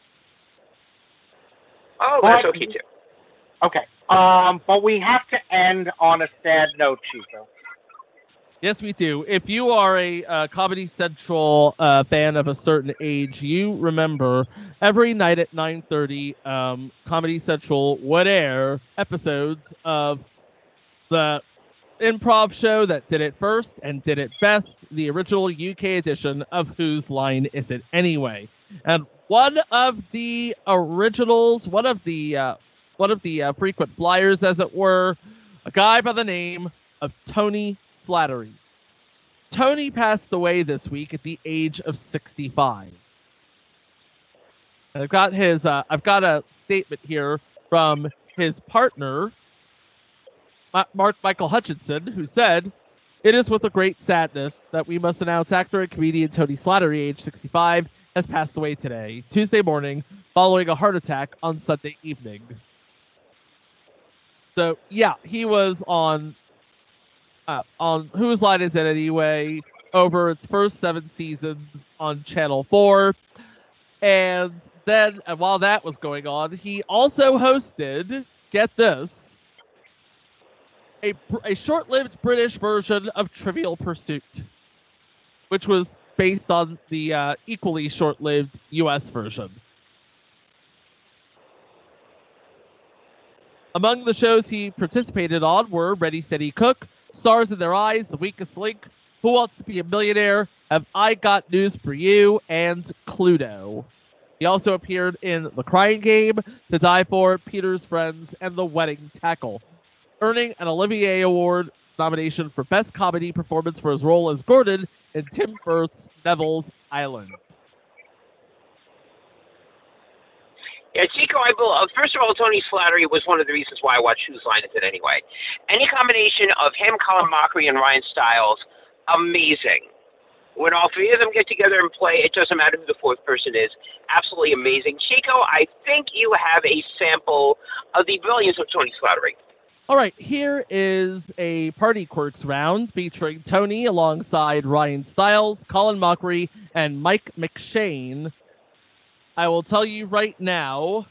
Oh, But- that's okay too. Okay. Um, but we have to end on a sad note, Chico. Yes, we do. If you are a uh, Comedy Central uh, fan of a certain age, you remember every night at nine thirty, um, Comedy Central would air episodes of the improv show that did it first and did it best, the original U K edition of Whose Line Is It Anyway? And one of the originals, one of the uh, one of the uh, frequent flyers, as it were, a guy by the name of Tony Slattery. Tony passed away this week at the age of sixty-five. And I've got his uh, I've got a statement here from his partner, Ma- Mark Michael Hutchinson, who said, "It is with a great sadness that we must announce actor and comedian Tony Slattery, age sixty-five, has passed away today, Tuesday morning, following a heart attack on Sunday evening." So yeah, he was on uh, on Whose Line Is It Anyway over its first seven seasons on Channel four, and then and while that was going on, he also hosted, get this, a a short-lived British version of Trivial Pursuit, which was based on the uh, equally short-lived U S version. Among the shows he participated on were Ready, Steady, Cook, Stars in Their Eyes, The Weakest Link, Who Wants to Be a Millionaire, Have I Got News for You, and Cluedo. He also appeared in The Crying Game, To Die For, Peter's Friends, and The Wedding Tackle, earning an Olivier Award nomination for Best Comedy Performance for his role as Gordon in Tim Burton's Neville's Island. Yeah, Chico, I bel- uh, first of all, Tony Slattery was one of the reasons why I watched Whose Line Is It Anyway. Any combination of him, Colin Mockery, and Ryan Stiles, amazing. When all three of them get together and play, it doesn't matter who the fourth person is. Absolutely amazing. Chico, I think you have a sample of the brilliance of Tony Slattery. All right, here is a Party Quirks round featuring Tony alongside Ryan Stiles, Colin Mockery, and Mike McShane. I will tell you right now,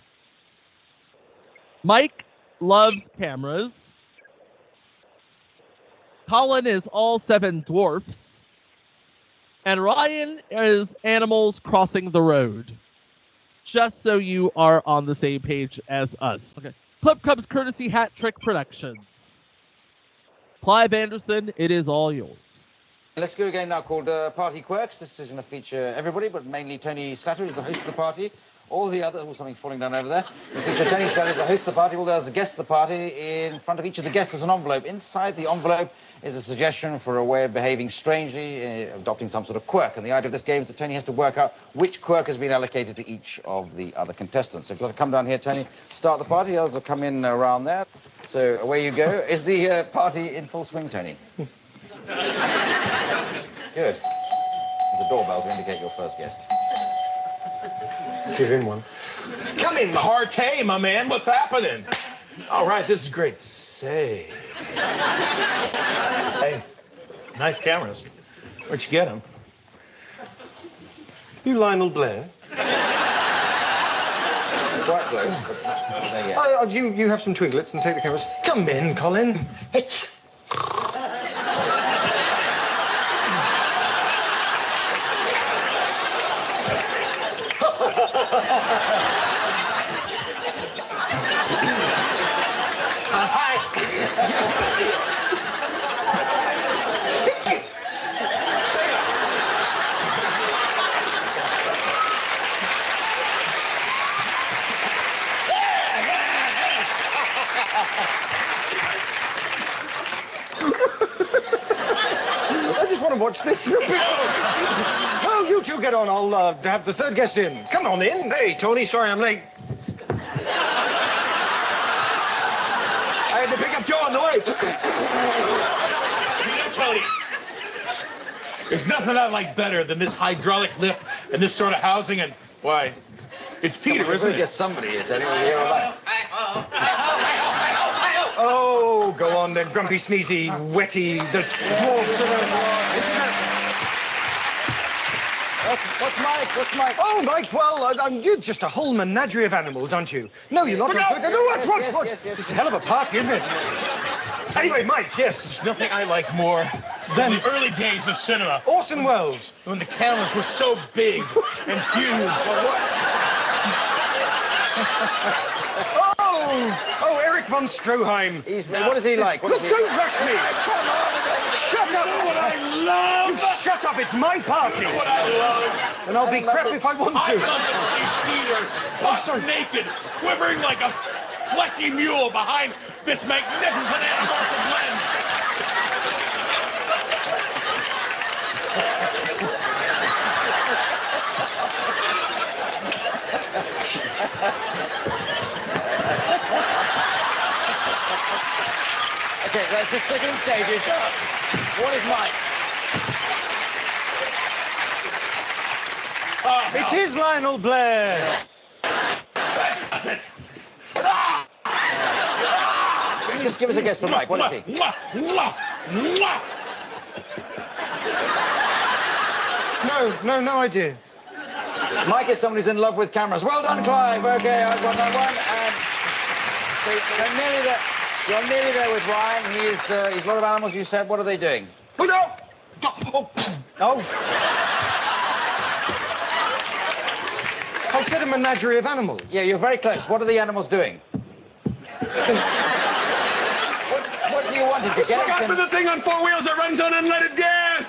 Mike loves cameras. Colin is all seven dwarfs. And Ryan is animals crossing the road. Just so you are on the same page as us. Okay. Clip comes courtesy Hat Trick Productions. Clive Anderson, it is all yours. Let's go a game now called uh, Party Quirks. This is going to feature everybody, but mainly Tony Slattery is the host of the party. All the others, oh, something falling down over there. We feature Tony Slattery as the host of the party. All there's a guest of the party. In front of each of the guests is an envelope. Inside the envelope is a suggestion for a way of behaving strangely, uh, adopting some sort of quirk. And the idea of this game is that Tony has to work out which quirk has been allocated to each of the other contestants. So if you've got to come down here, Tony, start the party. The others will come in around there. So away you go. Is the uh, party in full swing, Tony? Good. There's a doorbell to indicate your first guest. Give him one. Come in, Maharte, my man. What's happening? All right, this is great. Say. Hey, nice cameras. Where'd you get them? You Lionel Blair? Quite close, but not there yet. Oh, you, you have some twiglets and take the cameras. Come in, Colin. Hitch. I just want to watch this. Oh, you two get on. I'll uh, have the third guest in. Come on in. Hey, Tony, sorry I'm late. I had to pick up Joe on the way. You know, Tony, There's nothing I like better than this hydraulic lift and this sort of housing, and, why, it's Peter, We're isn't going to it? get somebody here, Tony. We'll hear about Oh, go on then, grumpy, sneezy, wetty, the dwarfs are the... What's, what's Mike? What's Mike? Oh, Mike, well, uh, um, you're just a whole menagerie of animals, aren't you? No, you're not. No, no, no, what, what, yes, what? yes, yes. It's a hell of a party, isn't it? Anyway, Mike, yes. There's nothing I like more than the early days of cinema. Orson Welles. When the cameras were so big and huge. Oh, oh, Eric von Stroheim. He's, what is he like? What Look, is he? don't rush me. Come on. Shut up. What I love. You shut up. It's my party. What I love. And I'll be I love crap it. if I want I to. love to see Peter butt naked, quivering like a fleshy mule behind this magnificent anamorphic lens. Okay, let's just take it in stages. What is Mike? Oh, It is Lionel Blair. That's it. Just give us a guess for Mike. What is he? Mwah, mwah, mwah. No, no, no idea. Mike is someone who's in love with cameras. Well done, Clive. Okay, I've got that one. And so you're nearly there. You're nearly there with Ryan. He's uh, he's a lot of animals. You said. What are they doing? Oh, no. Oh, Oh. I said a menagerie of animals. Yeah, you're very close. What are the animals doing? what, what do you want to Just get? look out for the thing on four wheels that runs on unleaded gas.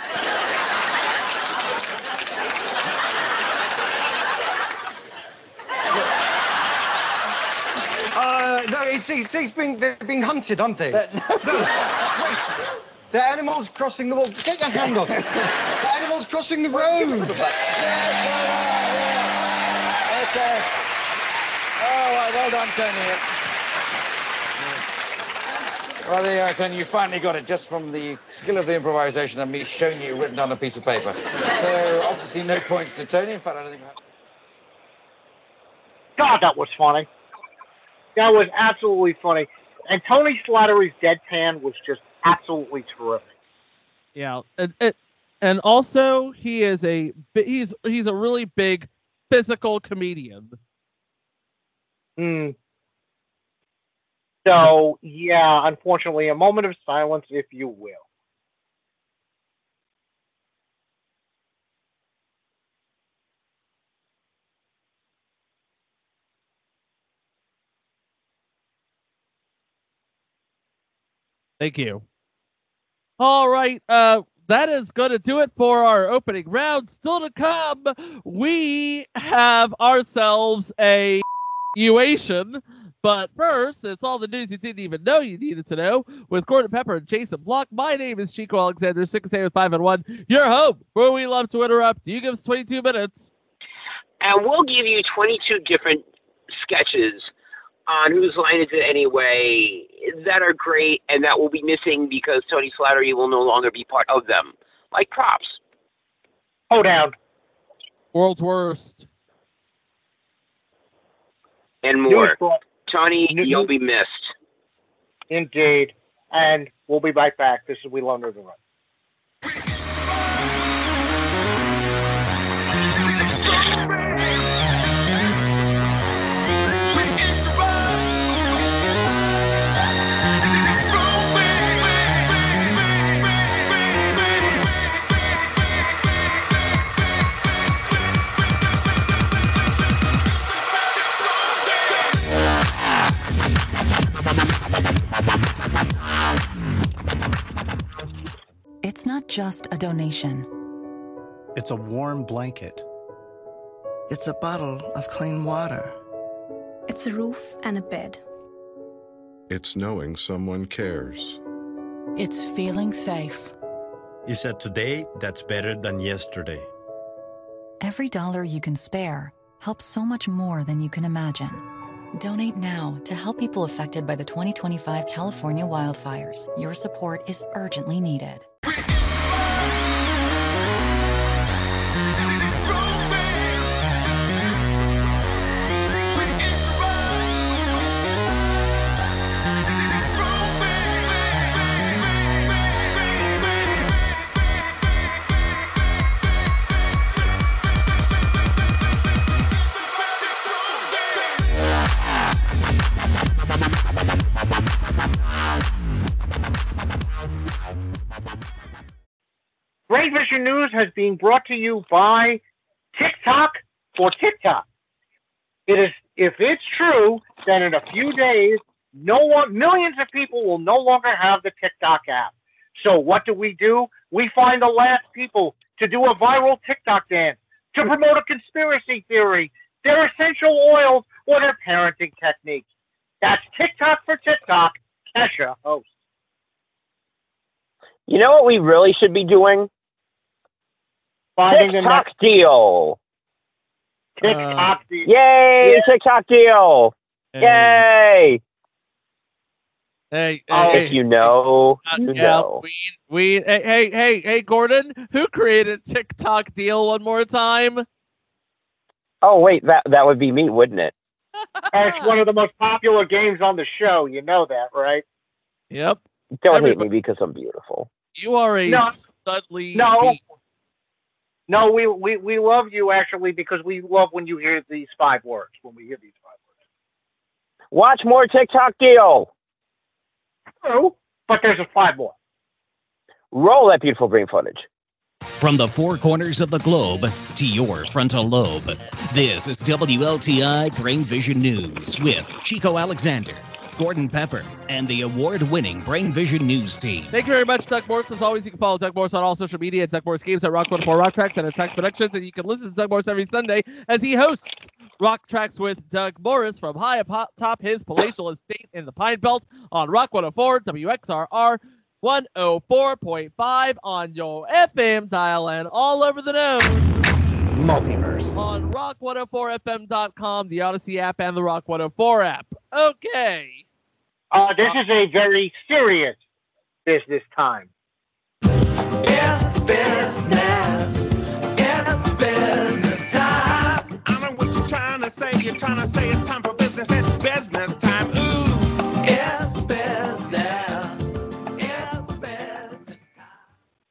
Uh, no, it's, it's, it's being, they're being hunted, aren't they? That- No, wait. They're animals crossing the wall. Get your hand off. They're animals crossing the road. Okay. Oh, well, well done, Tony. Well, there you are, Tony. You finally got it just from the skill of the improvisation and me showing you written down a piece of paper. So, obviously, no points to Tony. In fact, I don't think... God, that was funny. That was absolutely funny. And Tony Slattery's deadpan was just absolutely terrific. Yeah, and, and and also he is a bi- he's he's a really big physical comedian. Hmm. So, yeah, unfortunately, a moment of silence, if you will. Thank you. All right, uh, that is going to do it for our opening round. Still to come, we have ourselves a uation. But first, it's all the news you didn't even know you needed to know with Gordon Pepper and Jason Block. My name is Chico Alexander, six A with five and one. Your home, where we love to interrupt. You give us twenty-two minutes. And we'll give you twenty-two different sketches on Whose Line Is It Anyway that are great and that will be missing because Tony Slattery will no longer be part of them, like props. Hold down. World's worst. And more. News brought- Tony, News- you'll be missed. Indeed. And we'll be right back. This is We Love Nerd and Run. It's not just a donation. It's a warm blanket. It's a bottle of clean water. It's a roof and a bed. It's knowing someone cares. It's feeling safe. You said today, that's better than yesterday. Every dollar you can spare helps so much more than you can imagine. Donate now to help people affected by the twenty twenty-five California wildfires. Your support is urgently needed. Brain Vision News has been brought to you by TikTok for TikTok. It is, if it's true, then in a few days, no one, millions of people will no longer have the TikTok app. So what do we do? We find the last people to do a viral TikTok dance, to promote a conspiracy theory, their essential oils, or their parenting techniques. That's TikTok for TikTok. Kesha hosts. You know what we really should be doing? Finding the TikTok next deal. TikTok Uh, deal. Yay, Yeah. TikTok deal. Yay. Hey, Oh, hey, if you know, uh, you yeah, know. we, we, hey, hey, hey, hey, Gordon, who created TikTok deal one more time? Oh, wait, that that would be me, wouldn't it? It's one of the most popular games on the show. You know that, right? Yep. Don't Everybody- hate me because I'm beautiful. You are a No. studly No. beast. No, we, we, we love you, actually, because we love when you hear these five words, when we hear these five words. Watch more TikTok deal. True, but there's a five more. Roll that beautiful green footage. From the four corners of the globe to your frontal lobe, this is W L T I Brain Vision News with Chico Alexander, Gordon Pepper, and the award-winning Brain Vision News team. Thank you very much, Doug Morris. As always, you can follow Doug Morris on all social media at Doug Morris Games, at Rock one oh four Rock Tracks, and at Tracks Productions. And you can listen to Doug Morris every Sunday as he hosts Rock Tracks with Doug Morris from high atop his palatial estate in the Pine Belt on Rock one oh four W X R R one oh four point five on your F M dial and all over the node. Multiverse. On rock one oh four F M dot com, the Odyssey app, and the Rock one oh four app. Okay. Uh, this is a very serious business time. It's business. It's business time. I know what you're trying to say. You're trying to say it's time for business. It's business time. Ooh. It's business. It's business time.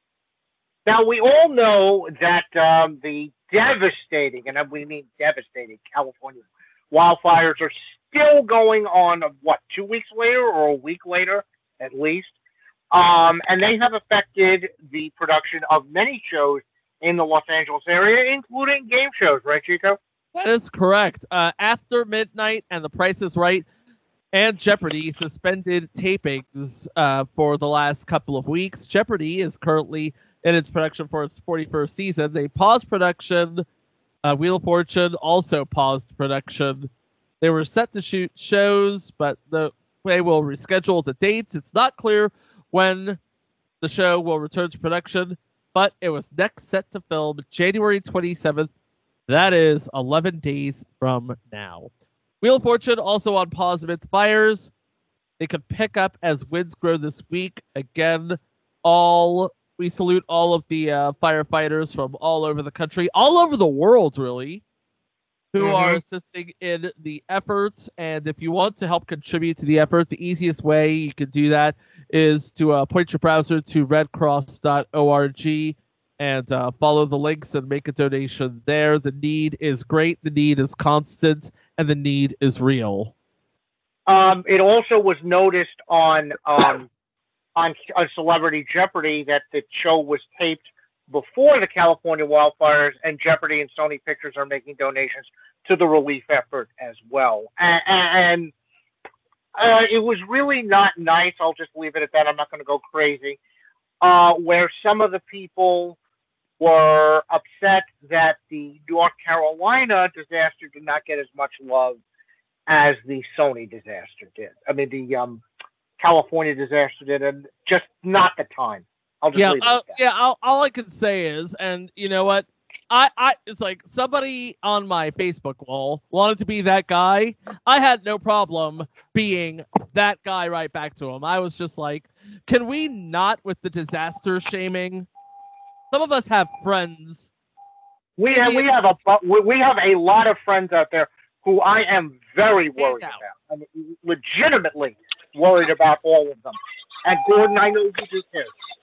Now, we all know that um, the devastating, and we mean devastating, California wildfires are still going on, what, two weeks later or a week later, at least. Um, and they have affected the production of many shows in the Los Angeles area, including game shows, right, Chico? That is correct. Uh, After Midnight and The Price is Right and Jeopardy suspended tapings uh, for the last couple of weeks. Jeopardy is currently in its production for its forty-first season. They paused production. Uh, Wheel of Fortune also paused production. They were set to shoot shows, but the, they will reschedule the dates. It's not clear when the show will return to production, but it was next set to film January twenty-seventh. That is eleven days from now. Wheel of Fortune also on pause amid fires. They could pick up as winds grow this week. Again, all we salute all of the uh, firefighters from all over the country, all over the world, really, who Mhm. are assisting in the efforts. And if you want to help contribute to the effort, the easiest way you can do that is to uh, point your browser to red cross dot org and uh, follow the links and make a donation there. The need is great, the need is constant, and the need is real. Um, it also was noticed on um, on, on Celebrity Jeopardy that the show was taped before the California wildfires, and Jeopardy and Sony Pictures are making donations to the relief effort as well. And, and uh, it was really not nice. I'll just leave it at that. I'm not going to go crazy. Uh, where some of the people were upset that the North Carolina disaster did not get as much love as the Sony disaster did. I mean, the um, California disaster did, and just not the time. I'll just Yeah, leave it uh, at that. yeah. All, all I can say is, and you know what, I, I, it's like somebody on my Facebook wall wanted to be that guy. I had no problem being that guy right back to him. I was just like, can we not with the disaster shaming? Some of us have friends. We have, we have a we we have a lot of friends out there who I am very worried about. I mean, legitimately worried about all of them. And Gordon, I know you do too.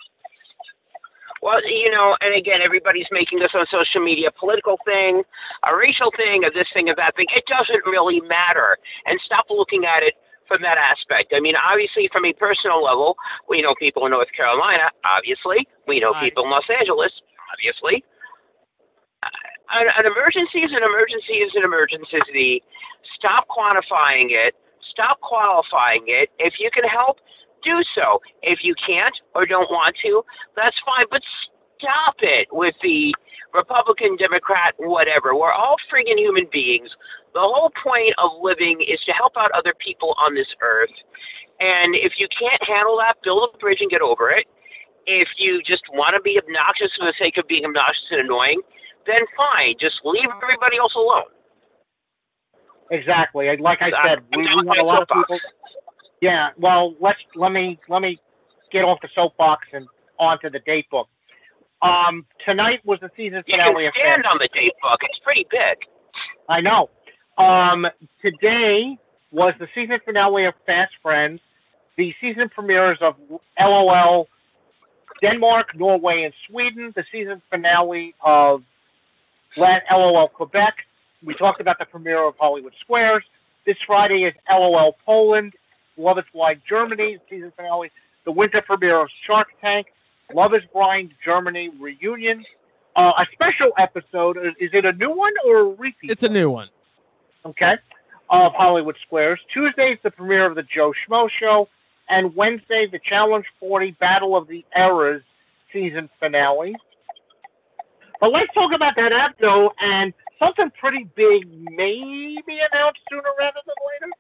Well, you know, and again, everybody's making this on social media, a political thing, a racial thing, a this thing, a that thing. It doesn't really matter. And stop looking at it from that aspect. I mean, obviously, from a personal level, we know people in North Carolina, obviously. We know Right. people in Los Angeles, obviously. Uh, An, an emergency is an emergency is an emergency. Stop quantifying it. Stop qualifying it. If you can help, do so. If you can't or don't want to, that's fine. But stop it with the Republican, Democrat, whatever. We're all friggin' human beings. The whole point of living is to help out other people on this earth. And if you can't handle that, build a bridge and get over it. If you just want to be obnoxious for the sake of being obnoxious and annoying, then fine. Just leave everybody else alone. Exactly. And Like I said, we, we have a lot of people. Yeah. Well, let's let me let me get off the soapbox and onto the date book. Um, tonight was the season You finale can of stand Fast. on the date book. It's pretty big. I know. Um, today was the season finale of Fast Friends, the season premieres of LOL Denmark, Norway, and Sweden, the season finale of LOL Quebec. We talked about the premiere of Hollywood Squares. This Friday is LOL Poland, Love is Blind Germany, season finale. The winter premiere of Shark Tank, Love is Blind Germany reunion. Uh, a special episode. Is it a new one or a repeat? It's a new one. Okay. Of Hollywood Squares. Tuesday is the premiere of the Joe Schmo Show. And Wednesday, the Challenge forty Battle of the Eras season finale. But let's talk about that app, though, and something pretty big may be announced sooner rather than later.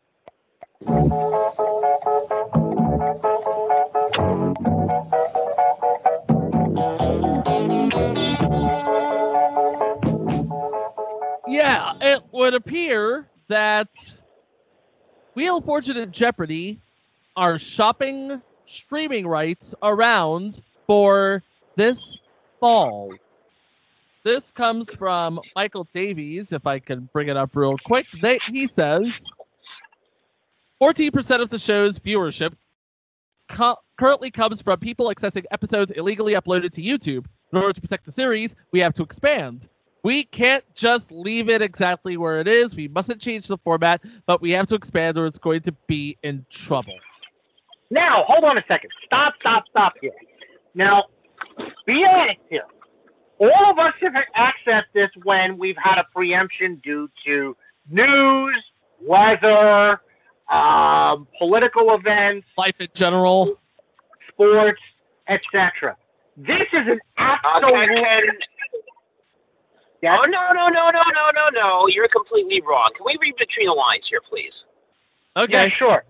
Yeah, it would appear that Wheel of Fortune and Jeopardy are shopping streaming rights around for this fall. This comes from Michael Davies, if I can bring it up real quick. They, he says, fourteen percent of the show's viewership co- currently comes from people accessing episodes illegally uploaded to YouTube. In order to protect the series, we have to expand. We can't just leave it exactly where it is. We mustn't change the format, but we have to expand or it's going to be in trouble. Now, hold on a second. Stop, stop, stop here. Now, be honest here. All of us have accessed this when we've had a preemption due to news, weather, um, political events, life in general, sports, et cetera. This is an absolute. Okay, Yes? Oh, no, no, no, no, no, no, no. You're completely wrong. Can we read between the lines here, please? Okay. Yeah, sure.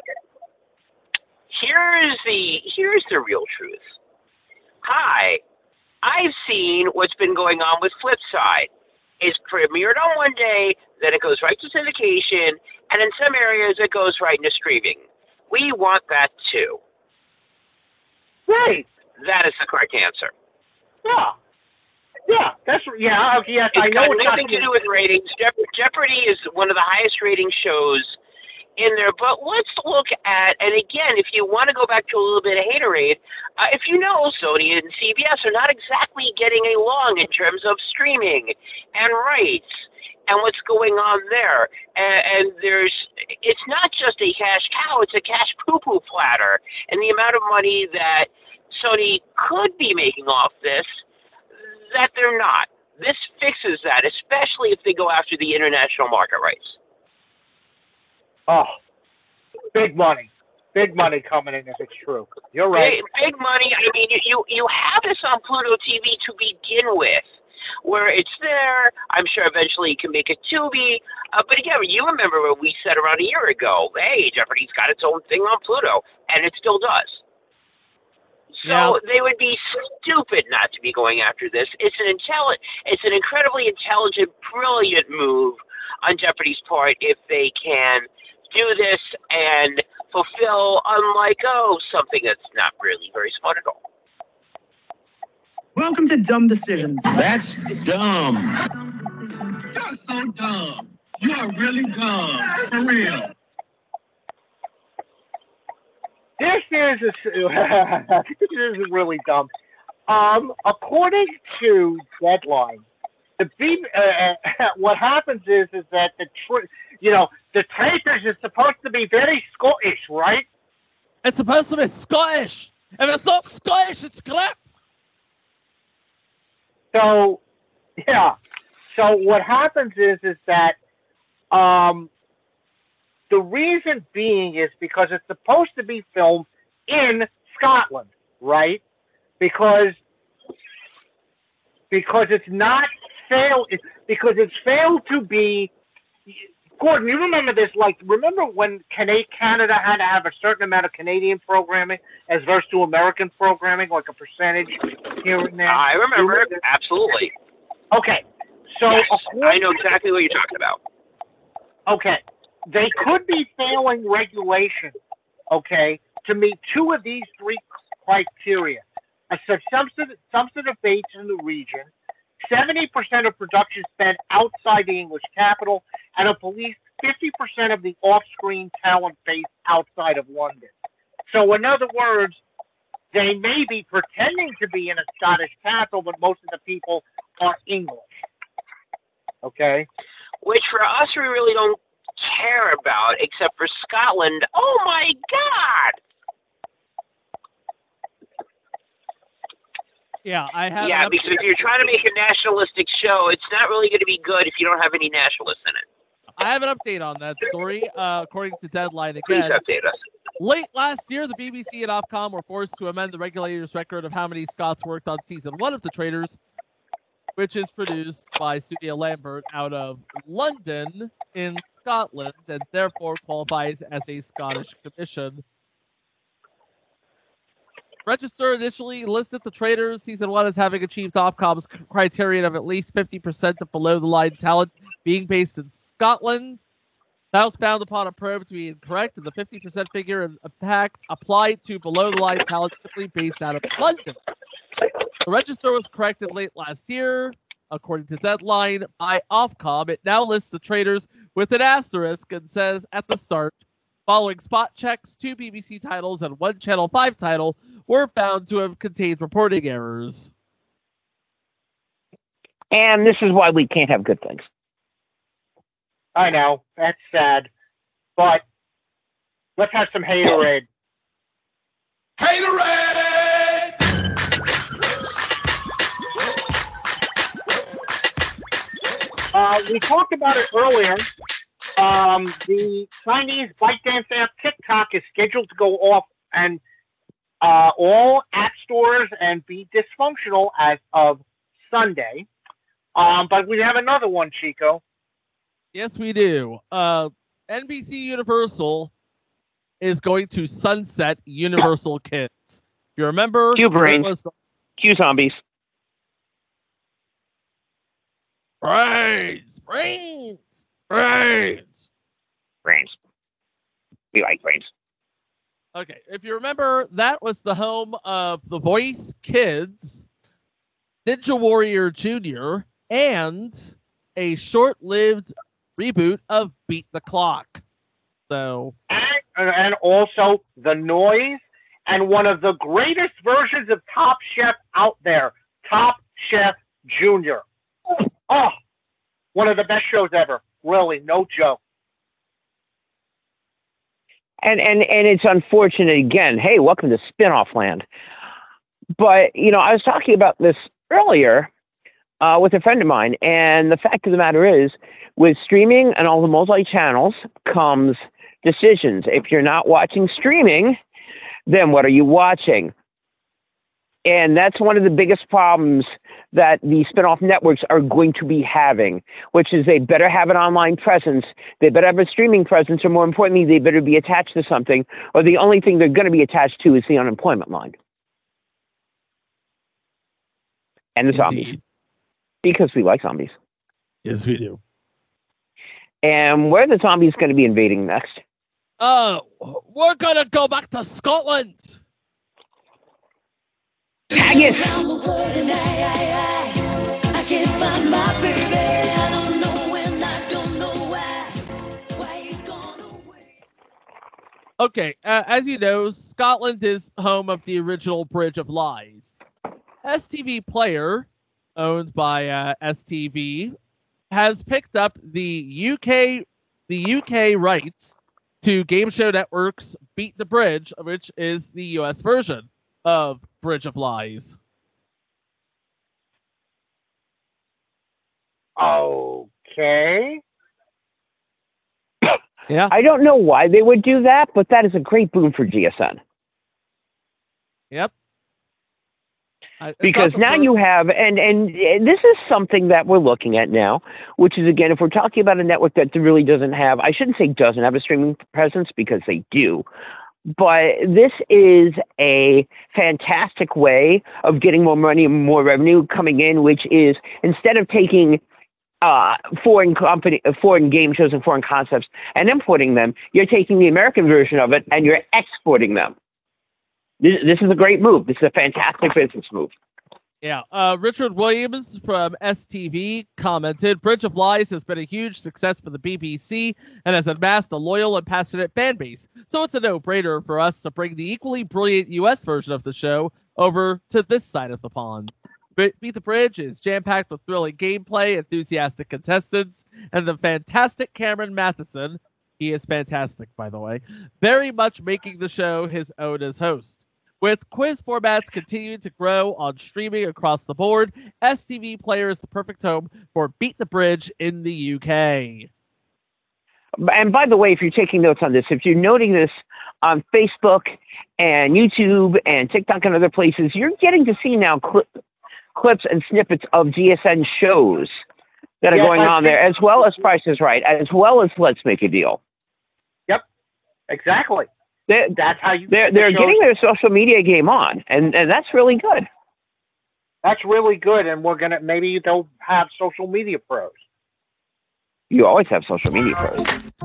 Here's the here's the real truth. Hi, I've seen what's been going on with Flipside. It's premiered on one day, then it goes right to syndication, and in some areas it goes right into streaming. We want that too. Right. That is the correct answer. Yeah. Yeah, that's yeah. Okay, yes, It's I know got it's nothing not to do with ratings. Jeop- Jeopardy is one of the highest rating shows in there. But let's look at, and again, if you want to go back to a little bit of haterade, uh, if you know Sony and C B S are not exactly getting along in terms of streaming and rights and what's going on there. And, and there's, it's not just a cash cow, it's a cash poo-poo platter. And the amount of money that Sony could be making off this, that they're not. This fixes that, especially if they go after the international market rights. Oh, big money. Big money coming in if it's true. You're right. Big, big money. I mean, you, you, you have this on Pluto T V to begin with, where it's there. I'm sure eventually you can make a Tubi. Uh, but again, you remember what we said around a year ago. Hey, Jeopardy's got its own thing on Pluto, and it still does. So Yeah. they would be stupid not to be going after this. It's an intelli- It's an incredibly intelligent, brilliant move on Jeopardy's part if they can do this and fulfill, unlike, oh, something that's not really very smart at all. Welcome to Dumb Decisions. That's dumb. You're so dumb. You are really dumb. For real. This is a, this is really dumb. Um, according to Deadline, the B, uh, what happens is is that the tr- you know the Traitors is supposed to be very Scottish, right? It's supposed to be Scottish. If it's not Scottish, it's crap. So, yeah. So what happens is, is that um, the reason being is because it's supposed to be filmed in Scotland, right? Because because it's not failed because it's failed to be. Gordon, you remember this? Like, remember when Canada had to have a certain amount of Canadian programming as versus to American programming, like a percentage here and there? I remember, remember absolutely. Okay, so yes, I know exactly what you're talking about. Okay, they could be failing regulation, okay, to meet two of these three criteria: a substantive, substantive base in the region, seventy percent of production spent outside the English capital, and at least fifty percent of the off-screen talent based outside of London. So in other words, they may be pretending to be in a Scottish capital, but most of the people are English. Okay? Which for us, we really don't care about, except for Scotland. Oh my God! Yeah, I have. Yeah, because if you're trying to make a nationalistic show, it's not really going to be good if you don't have any nationalists in it. I have an update on that story. Uh, according to Deadline again, Please update us. Late last year, the B B C and Ofcom were forced to amend the regulator's record of how many Scots worked on season one of The Traitors, which is produced by Studio Lambert out of London in Scotland, and therefore qualifies as a Scottish commission. Register initially listed The Traitors season one as having achieved Ofcom's criterion of at least fifty percent of below-the-line talent being based in Scotland. That was found upon a probe to be incorrect, and the fifty percent figure in fact applied to below-the-line talent simply based out of London. The register was corrected late last year, according to Deadline, by Ofcom. It now lists The Traitors with an asterisk and says at the start, following spot checks, two B B C titles and one Channel five title were found to have contained reporting errors. And this is why we can't have good things. I know, that's sad. But let's have some haterade. Haterade! Uh, we talked about it earlier. Um, the Chinese ByteDance app TikTok is scheduled to go off and uh, all app stores and be dysfunctional as of Sunday. Um, but we have another one, Chico. Yes, we do. Uh, N B C Universal is going to sunset Universal Kids. If you remember, Q brains, was the- Q zombies. Brains, brains, brains, brains. We like brains. Okay, if you remember, that was the home of The Voice Kids, Ninja Warrior Junior, and a short-lived reboot of Beat the Clock. So, and, and also The Noise, and one of the greatest versions of Top Chef out there, Top Chef Junior. Oh, one of the best shows ever. Really, no joke. And and and it's unfortunate again. Hey, welcome to Spinoff Land. But you know, I was talking about this earlier uh, with a friend of mine, and the fact of the matter is, with streaming and all the multi-channels comes decisions. If you're not watching streaming, then what are you watching? And that's one of the biggest problems that the spin-off networks are going to be having, which is they better have an online presence, they better have a streaming presence, or more importantly, they better be attached to something, or the only thing they're going to be attached to is the unemployment line. And the zombies. Indeed. Because we like zombies. Yes, we do. And where are the zombies going to be invading next? Uh, we're going to go back to Scotland. Tag it! Okay, uh, as you know, Scotland is home of the original Bridge of Lies. S T V Player, owned by uh, S T V, has picked up the U K the U K rights to Game Show Network's Beat the Bridge, which is the U S version of Bridge of Lies. Okay. Yeah. I don't know why they would do that, but that is a great boon for G S N. Yep. I, Because now you have, and, and this is something that we're looking at now, which is, again, if we're talking about a network that really doesn't have, I shouldn't say doesn't have a streaming presence, because they do, but this is a fantastic way of getting more money and more revenue coming in, which is, instead of taking uh, foreign company, foreign game shows and foreign concepts and importing them, you're taking the American version of it and you're exporting them. This, this is a great move. This is a fantastic business move. Yeah. Uh, Richard Williams from S T V commented, Bridge of Lies has been a huge success for the B B C and has amassed a loyal and passionate fan base. So it's a no-brainer for us to bring the equally brilliant U S version of the show over to this side of the pond. Beat the Bridge is jam-packed with thrilling gameplay, enthusiastic contestants, and the fantastic Cameron Matheson, he is fantastic, by the way, very much making the show his own as host. With quiz formats continuing to grow on streaming across the board, S T V Player is the perfect home for Beat the Bridge in the U K. And by the way, if you're taking notes on this, if you're noting this on Facebook and YouTube and TikTok and other places, you're getting to see now cl- clips and snippets of G S N shows that are Yes, going I on think- there, as well as Price is Right, as well as Let's Make a Deal. Yep, exactly. They're, That's how you. they're, the they're shows- getting their social media game on, and, and that's really good. That's really good, and we're gonna maybe they'll have social media pros. You always have social media pros.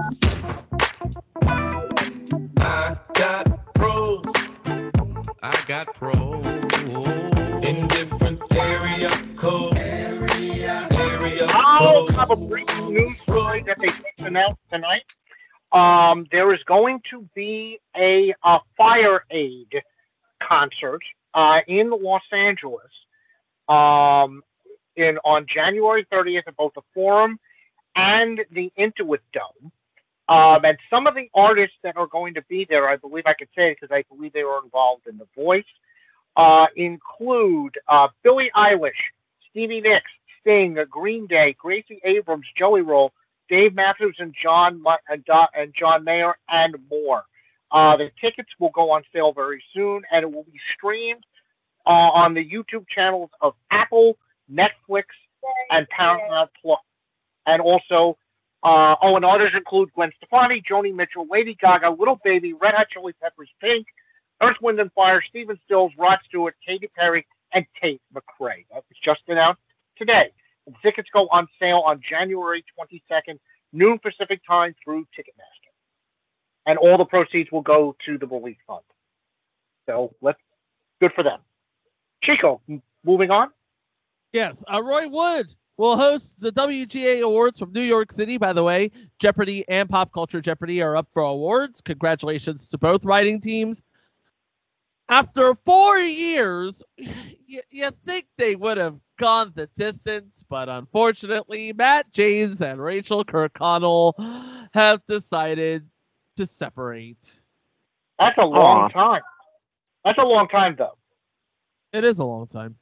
I got pros. I got pros in different area codes. Area, area I'll codes. have a breaking news story that they just announced tonight. Um, there is going to be a, a Fire Aid concert uh, in Los Angeles um, in on January thirtieth at both the Forum and the Intuit Dome. Um, and some of the artists that are going to be there, I believe I could say it because I believe they were involved in The Voice, uh, include uh, Billie Eilish, Stevie Nicks, Sting, Green Day, Gracie Abrams, Joey Roll, Dave Matthews, and John and, and John Mayer, and more. Uh, the tickets will go on sale very soon, and it will be streamed uh, on the YouTube channels of Apple, Netflix, and Paramount Plus. And also, uh, oh, and others include Gwen Stefani, Joni Mitchell, Lady Gaga, Little Baby, Red Hot Chili Peppers, Pink, Earth, Wind and Fire, Stephen Stills, Rod Stewart, Katy Perry, and Tate McRae. That was just announced today. The tickets go on sale on January twenty-second, noon Pacific time through Ticketmaster. And all the proceeds will go to the Relief Fund. So let's good for them. Chico, m- moving on. Yes, uh, Roy Wood will host the W G A Awards from New York City. By the way, Jeopardy and Pop Culture Jeopardy are up for awards. Congratulations to both writing teams. After four years, you, you think they would have gone the distance, but unfortunately, Matt James and Rachel Kirkconnell have decided to separate. That's a long Aw. time. That's a long time, though. It is a long time.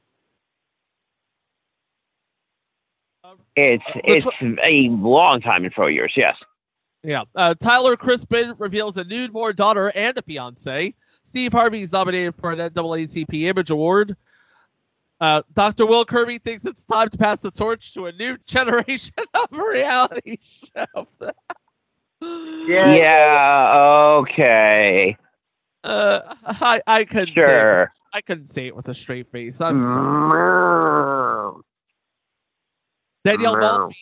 It's it's a long time in four years, yes. Yeah. Uh, Tyler Crispin reveals a nude-born daughter and a fiance. Steve Harvey is nominated for an N double A C P Image Award. Uh, Doctor Will Kirby thinks it's time to pass the torch to a new generation of reality shows. Yeah, yeah okay. Uh, I I couldn't say it Sure. with, I couldn't say it with a straight face. I'm sorry. Danielle Maltby.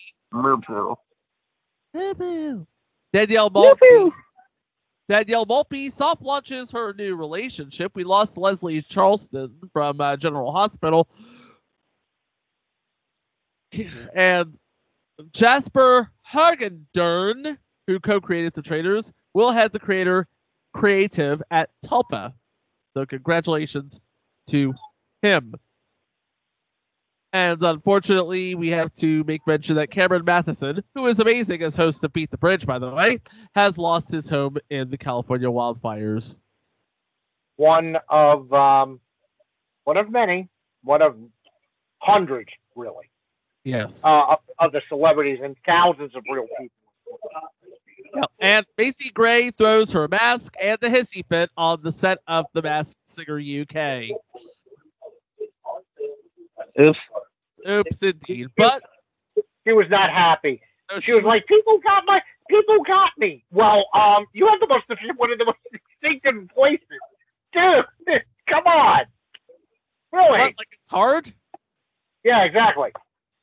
Moo-poo. Danielle Maltby. Danielle Maltby soft launches her new relationship. We lost Leslie Charleston from uh, General Hospital. And Jasper Hagendern, who co-created The Traitors, will head the creator creative at Tulpa. So congratulations to him. And unfortunately, we have to make mention that Cameron Matheson, who is amazing as host of Beat the Bridge, by the way, has lost his home in the California wildfires. One of um, one of many, one of hundreds, really. Yes. Uh, of, of the celebrities and thousands of real people. Yeah. And Macy Gray throws her mask and the hissy fit on the set of The Masked Singer U K. Oops. Oops, indeed. But she was not happy. No, she, she was, was like, "People got my, people got me." Well, um, you have the most, one of the most distinctive voices, dude. Come on, really? What, like it's hard? Yeah, exactly.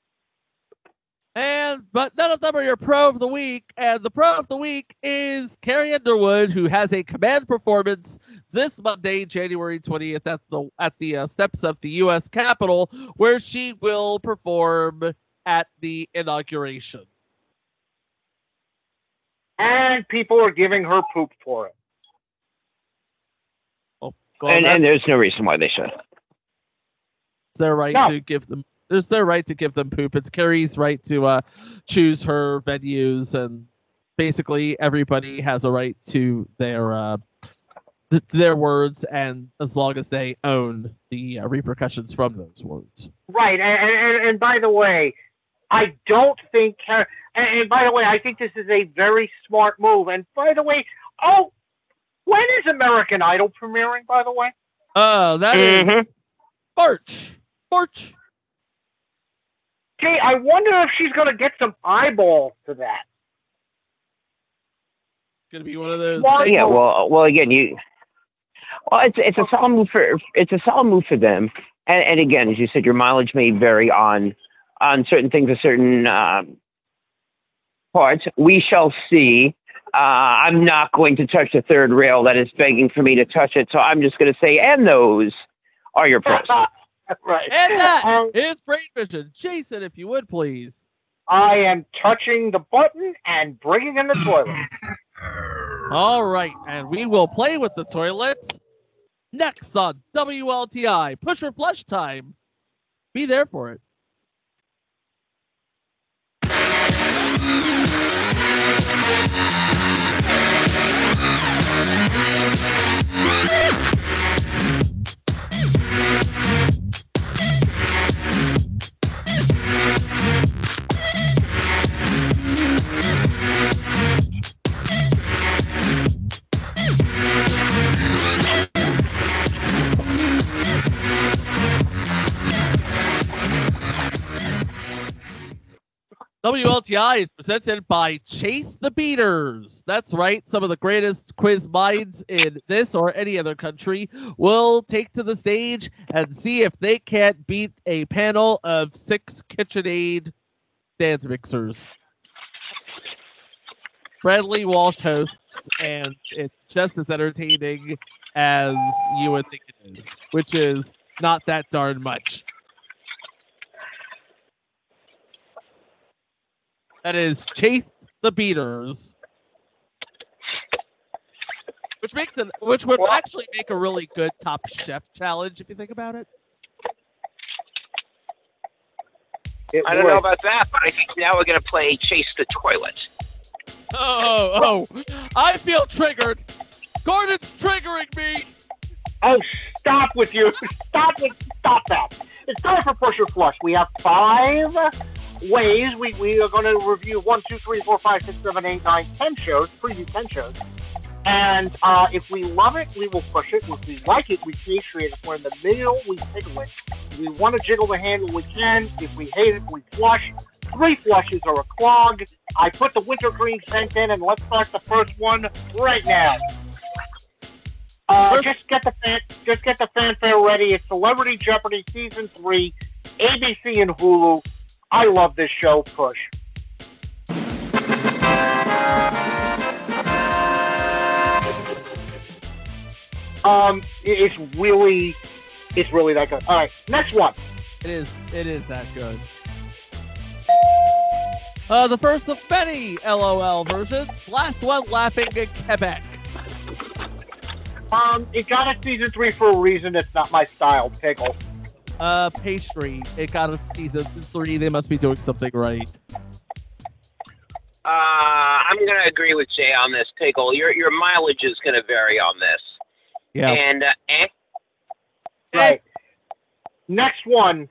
And but none of them are your pro of the week, and the pro of the week is Carrie Underwood, who has a command performance this Monday, January twentieth, at the at the uh, steps of the U S Capitol, where she will perform at the inauguration. And people are giving her poop for it. Oh, well, and, and there's no reason why they should. It's their right no. to give them. It's their right to give them poop. It's Carrie's right to uh, choose her venues, and basically everybody has a right to their uh, th- their words, and as long as they own the uh, repercussions from those words. Right, and, and and by the way, I don't think. Car- and, and by the way, I think this is a very smart move. And by the way, oh, when is American Idol premiering? By the way. Oh, that mm-hmm. is March. March. Gee, I wonder if she's going to get some eyeballs to that. Going to be one of those. Well, yeah, well, well, again, you. Well, it's it's a solid move for it's a solid move for them, and and again, as you said, your mileage may vary on on certain things, or certain um, parts. We shall see. Uh, I'm not going to touch the third rail that is begging for me to touch it, so I'm just going to say, and those are your pros. Right. And that um, is Brain Vision. Jason, if you would, please. I am touching the button and bringing in the toilet. All right, and we will play with the toilet next on W L T I. Push or flush time. Be there for it. W L T I is presented by Chase the Beaters. That's right. Some of the greatest quiz minds in this or any other country will take to the stage and see if they can't beat a panel of six KitchenAid stand mixers. Bradley Walsh hosts, and it's just as entertaining as you would think it is, which is not that darn much. That is Chase the Beaters, which makes it, which would actually make a really good Top Chef challenge if you think about it. it I don't know about that, but I think now we're going to play Chase the Toilet. Oh, oh, I feel triggered. Gordon's triggering me. Oh, stop with you. Stop with, stop that. It's time for Push or Flush. We have five ways. We, we are going to review one, two, three, four, five, six, seven, eight, nine, ten shows, preview ten shows. And uh, if we love it, we will push it. If we like it, we patriate. If we're in the middle, we tickle it. If we want to jiggle the handle, we can. If we hate it, we flush. Three flushes are a clog. I put the wintergreen scent in, and let's start the first one right now. Uh, just get the fan, just get the fanfare ready. It's Celebrity Jeopardy season three, A B C and Hulu. I love this show. Push. Um, it's really, it's really that good. All right, next one. It is, it is that good. Uh, the first of many LOL versions. Last one laughing in Quebec. Um, it got a season three for a reason. It's not my style, pickle. Uh, pastry. It got a season three. They must be doing something right. Uh, I'm gonna agree with Jay on this, Pickle. Your your mileage is gonna vary on this. Yeah. And uh, eh? Right. Next one.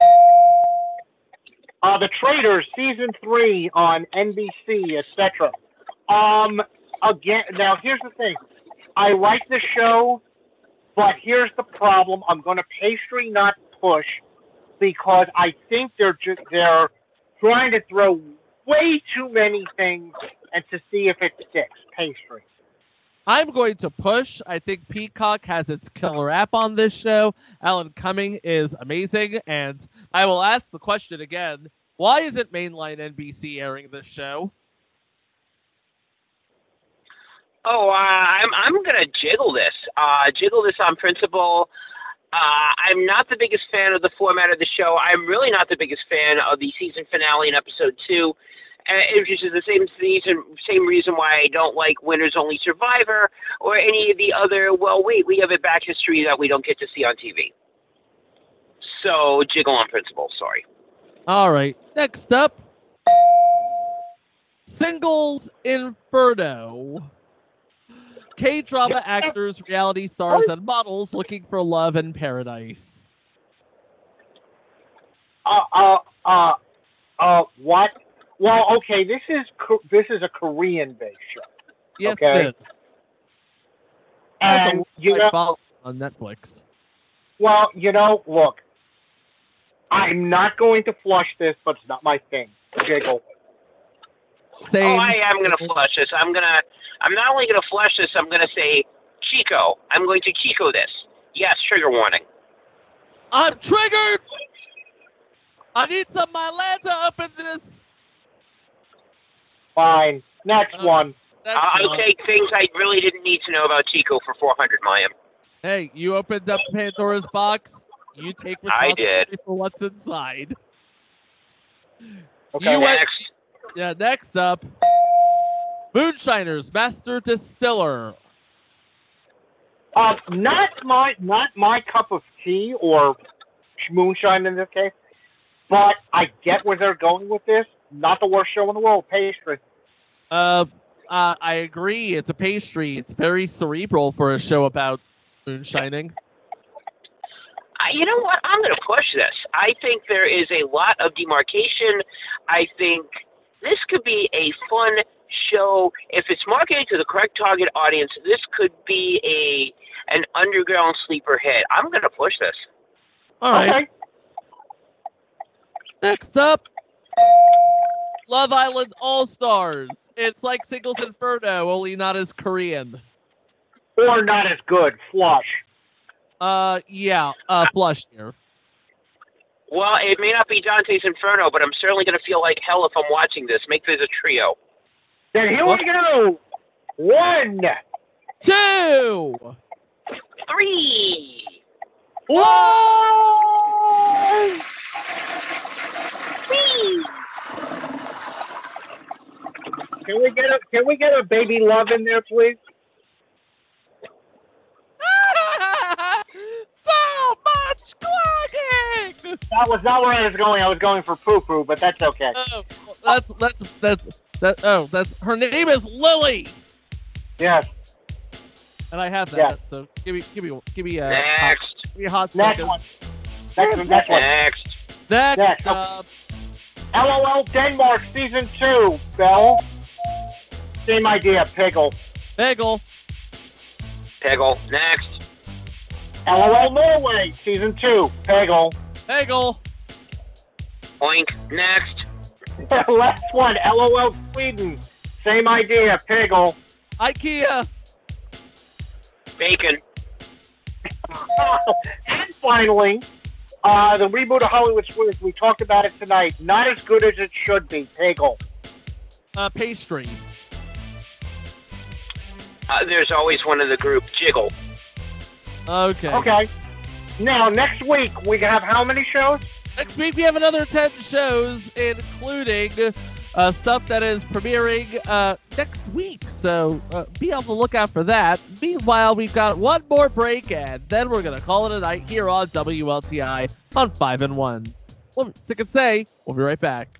Uh, The Traitors, season three on N B C, et cetera. Um, again, now here's the thing. I like the show, but here's the problem. I'm going to pastry, not push, because I think they're just they're trying to throw way too many things and to see if it sticks. Pastry. I'm going to push. I think Peacock has its killer app on this show. Alan Cumming is amazing, and I will ask the question again. Why isn't mainline N B C airing this show? Oh, uh, I'm I'm gonna jiggle this. Uh, jiggle this on principle. Uh, I'm not the biggest fan of the format of the show. I'm really not the biggest fan of the season finale in episode two. Uh, which is the same reason, same reason why I don't like Winners Only Survivor or any of the other, well, wait, we have a back history that we don't get to see on T V. So, jiggle on principle, sorry. All right, next up, Singles Inferno. K-drama actors, reality stars, and models looking for love in paradise. Uh, uh, uh, uh, what? Well, okay, this is this is a Korean-based show. Yes, okay? it is. That's And, a you know, follow on Netflix. well, you know, look, I'm not going to flush this, but it's not my thing. Jiggle. Same. Oh, I am going to flush this. I'm going to, I'm not only going to flush this, I'm going to say Chico. I'm going to Chico this. Yes, trigger warning. I'm triggered! I need some Mylanta up in this. Fine. Next Uh, one. That's I'll fine. take things I really didn't need to know about Chico for four hundred, Mayim. Hey, you opened up Pandora's box. You take I responsibility did. for what's inside. Okay. You went- Next. Yeah, next up, Moonshiners Master Distiller. Uh, not my not my cup of tea or moonshine in this case, but I get where they're going with this. Not the worst show in the world. Pastry. Uh, uh, I agree. It's a pastry. It's very cerebral for a show about moonshining. I, you know what? I'm going to push this. I think there is a lot of demarcation. I think this could be a fun show. If it's marketed to the correct target audience, this could be a an underground sleeper hit. I'm going to push this. All right. Okay. Next up, Love Island All Stars. It's like Singles Inferno, only not as Korean. Or not as good. Flush. Uh, yeah, uh, flush here. Well, it may not be Dante's Inferno, but I'm certainly going to feel like hell if I'm watching this. Make this a trio. Then here What? we go. One. Two. Three. One. Can we get a Can we get a baby love in there, please? So much quacking! That was not where I was going. I was going for poo poo, but that's okay. Oh, that's that's that's that. Oh, that's her name is Lily, Yes. and I have that. Yeah. So give me, give me, give me a Next. hot, give me a hot Next second. one. Next one. Next one. Next. Next, Next. up, LOL Denmark season two. Bell. Same idea. Pickle. Bagel. Peggle. Next. LOL Norway season two. Peggle. Bagel. Oink. Next. Last one. LOL Sweden. Same idea. Piggle. IKEA. Bacon. And finally, uh, the reboot of Hollywood Squares. We talked about it tonight. Not as good as it should be. Piggle. Uh, pastry. Uh, there's always one in the group. Jiggle. Okay. Okay. Now, next week, we have how many shows? Next week we have another ten shows, including Uh, stuff that is premiering uh, next week, so uh, be on the lookout for that. Meanwhile, we've got one more break, and then we're going to call it a night here on W L T I on five and one. Well, sick and say, we'll be right back.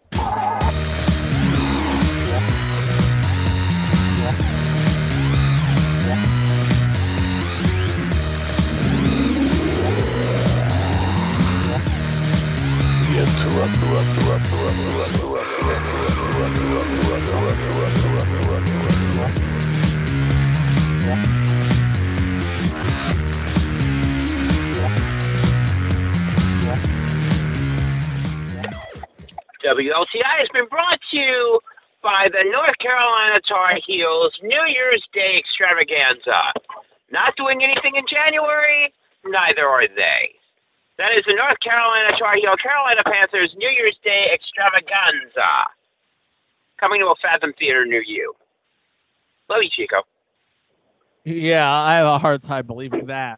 W L T I has been brought to you by the North Carolina Tar Heels New Year's Day Extravaganza. Not doing anything in January, neither are they. That is the North Carolina Tar Heel Carolina Panthers New Year's Day Extravaganza. Coming to a Fathom Theater near you. Love you, Chico. Yeah, I have a hard time believing that.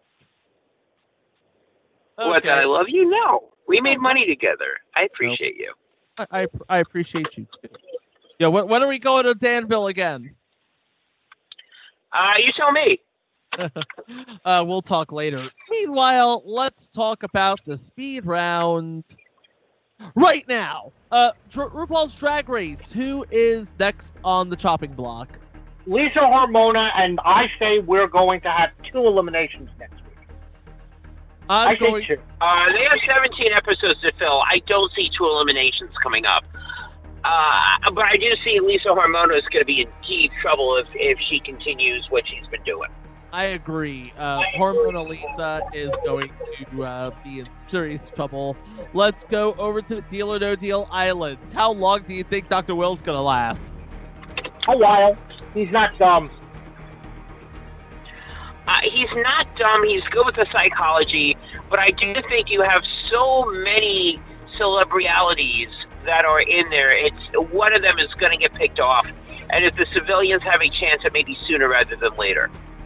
Okay. What, that I love you? No. We made money together. I appreciate you. I, I I appreciate you too. Yeah, when, when are we going to Danville again? Uh, you tell me. uh, we'll talk later. Meanwhile, let's talk about the speed round right now. Uh, Dr- RuPaul's Drag Race. Who is next on the chopping block? Lisa Hormona, and I say we're going to have two eliminations next week. I'm I going. think two. Uh, they have seventeen episodes to fill. I don't see two eliminations coming up. Uh, but I do see Lisa Hormona is going to be in deep trouble if, if she continues what she's been doing. I agree. Uh, Hormona Lisa is going to uh, be in serious trouble. Let's go over to Deal or No Deal Island. How long do you think Doctor Will's going to last? A while. He's not dumb. Uh, he's not dumb. He's good with the psychology. But I do think you have so many celebrities that are in there. It's one of them is going to get picked off. And if the civilians have a chance, it may be sooner rather than later.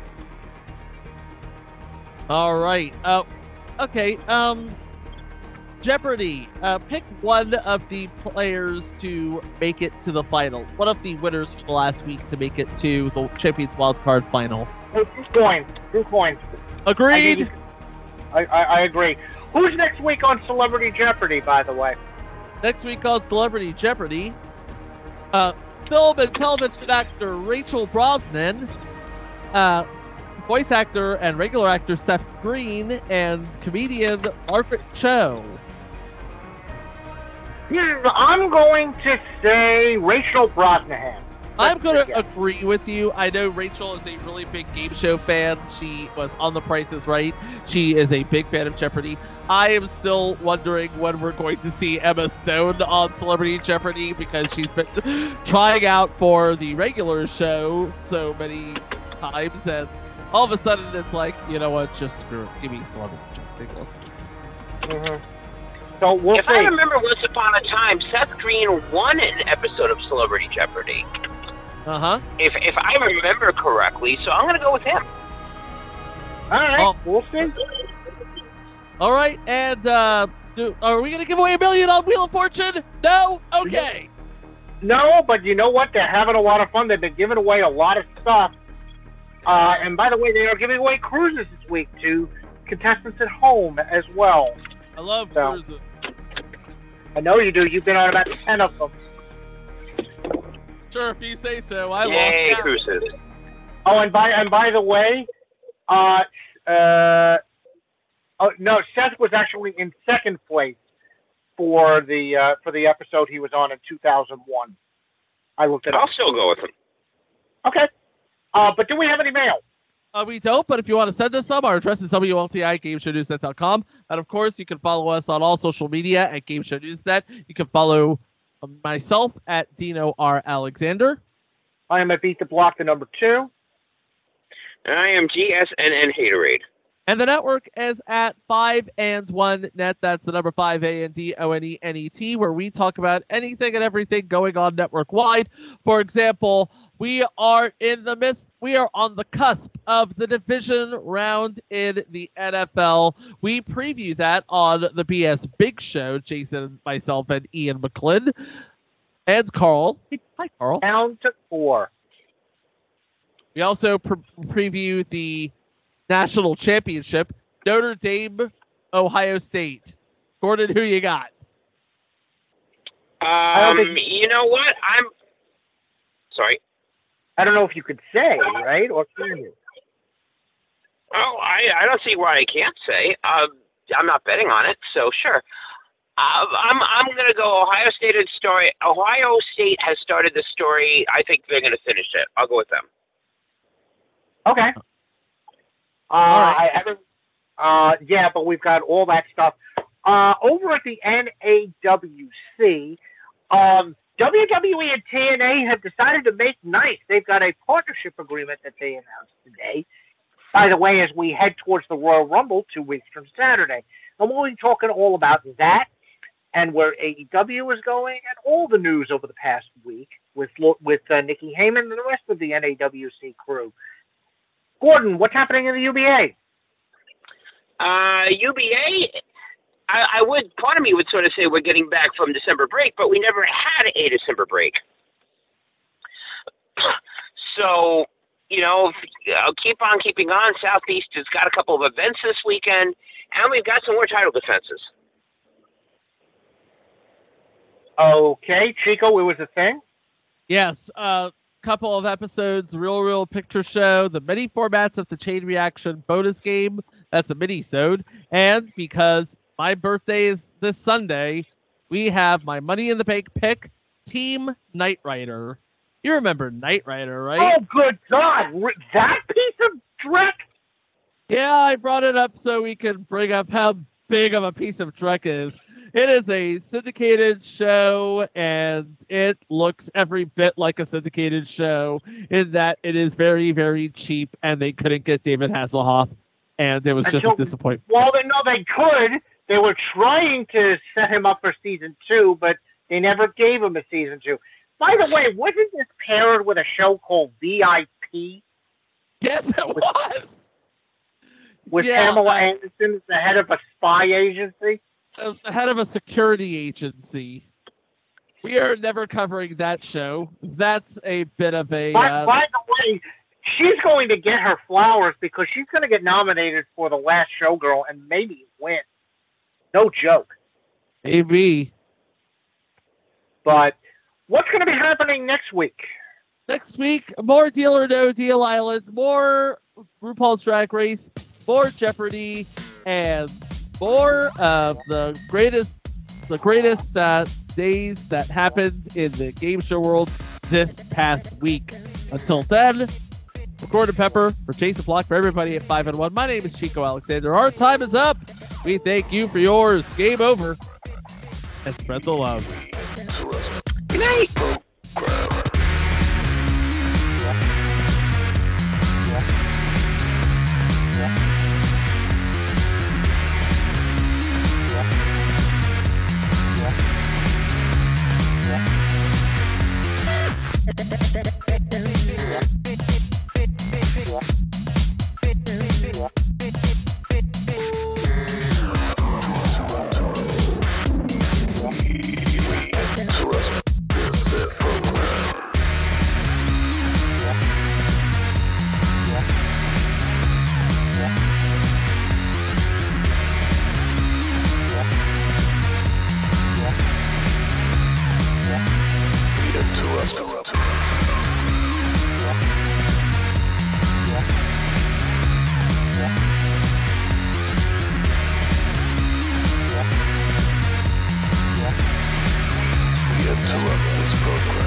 All right. Uh, okay. Um, Jeopardy. Uh, pick one of the players to make it to the final. One of the winners from last week to make it to the Champions Wildcard Final. Two coins. Two coins. Agreed. I, I, I agree. Who's next week on Celebrity Jeopardy, by the way? Next week on Celebrity Jeopardy, uh, film and television actor Rachel Brosnan, uh, voice actor and regular actor Seth Green, and comedian Margaret Cho. Hmm, I'm going to say Rachel Brosnahan. I'm going to agree with you. I know Rachel is a really big game show fan. She was on The Price is Right. She is a big fan of Jeopardy. I am still wondering when we're going to see Emma Stone on Celebrity Jeopardy because she's been trying out for the regular show so many times, and all of a sudden it's like, you know what, just screw it. Give me Celebrity Jeopardy. Let's go. Mm-hmm. So we'll if see. I remember once upon a time, Seth Green won an episode of Celebrity Jeopardy. Uh-huh. If if I remember correctly, so I'm going to go with him. All right, Oh. we'll see. All right, and uh, do, are we going to give away a million on Wheel of Fortune? No? Okay. No, but you know what? They're having a lot of fun. They've been giving away a lot of stuff. Uh, and by the way, they are giving away cruises this week to contestants at home as well. I love So- cruises. I know you do. You've been on about ten of them. Sure, if you say so. I Yay, lost count. cruises. Oh, and by and by the way, uh, uh, oh no, Seth was actually in second place for the uh, for the episode he was on in two thousand one. I looked it up. I'll still go with him. Okay. Uh, but do we have any mail? Uh, we don't, but if you want to send us some, our address is W L T I Game Show News Net dot com. And of course, you can follow us on all social media at Game Show News Net. You can follow myself at Dino R. Alexander. I am at Beat the Block, the number two. And I am G S N N Haterade. And the network is at five and one net. That's the number five A N D O N E N E T, where we talk about anything and everything going on network wide. For example, we are in the midst, we are on the cusp of the division round in the N F L. We preview that on the B S Big Show, Jason, myself, and Ian McClin. And Carl. Hi, Carl. Down to four. We also pre- preview the national championship, Notre Dame, Ohio State. Gordon, who you got? Um, you know what? I'm sorry. I don't know if you could say, right? Or can you? Oh, I, I don't see why I can't say. Uh, I'm not betting on it, so sure. Uh, I'm I'm going to go Ohio State and story. Ohio State has started the story. I think they're going to finish it. I'll go with them. Okay. Uh, right. I haven't. Uh, yeah, but we've got all that stuff. Uh, over at the N A W C, um, W W E and T N A have decided to make nice. They've got a partnership agreement that they announced today. By the way, as we head towards the Royal Rumble two weeks from Saturday. And we'll be talking all about that and where A E W is going and all the news over the past week with with uh, Nikki Heyman and the rest of the N A W C crew. Gordon, what's happening in the U B A? Uh, U B A, I, I would, part of me would sort of say we're getting back from December break, but we never had a December break. So, you know, I'll keep on keeping on. Southeast has got a couple of events this weekend, and we've got some more title defenses. Okay, Chico, it was a thing? Yes, a uh, couple of episodes, Real Real Picture Show, the mini formats of the Chain Reaction bonus game. That's a mini-sode. And because my birthday is this Sunday, we have my Money in the Bank pick, Team Knight Rider. You remember Knight Rider, right? Oh, good God! That piece of dreck? Yeah, I brought it up so we can bring up how big of a piece of dreck is. It is a syndicated show, and it looks every bit like a syndicated show in that it is very, very cheap, and they couldn't get David Hasselhoff, and it was just Until, a disappointment. Well, they know they could. They were trying to set him up for season two, but they never gave him a season two. By the way, wasn't this paired with a show called V I P? Yes, it with, was. With yeah, Pamela I, Anderson as the head of a spy agency? It's the head of a security agency. We are never covering that show. That's a bit of a... By, uh, by the way, she's going to get her flowers because she's going to get nominated for The Last Showgirl and maybe win. No joke. Maybe. But what's going to be happening next week? Next week, more Deal or No Deal Island, more RuPaul's Drag Race, more Jeopardy, and more of the greatest, the greatest uh, days that happened in the game show world this past week. Until then, for Gordon Pepper, for Jason Block, for everybody at five and one, my name is Chico Alexander. Our time is up. We thank you for yours. Game over. And spread the love. Good night. Interrupt this program.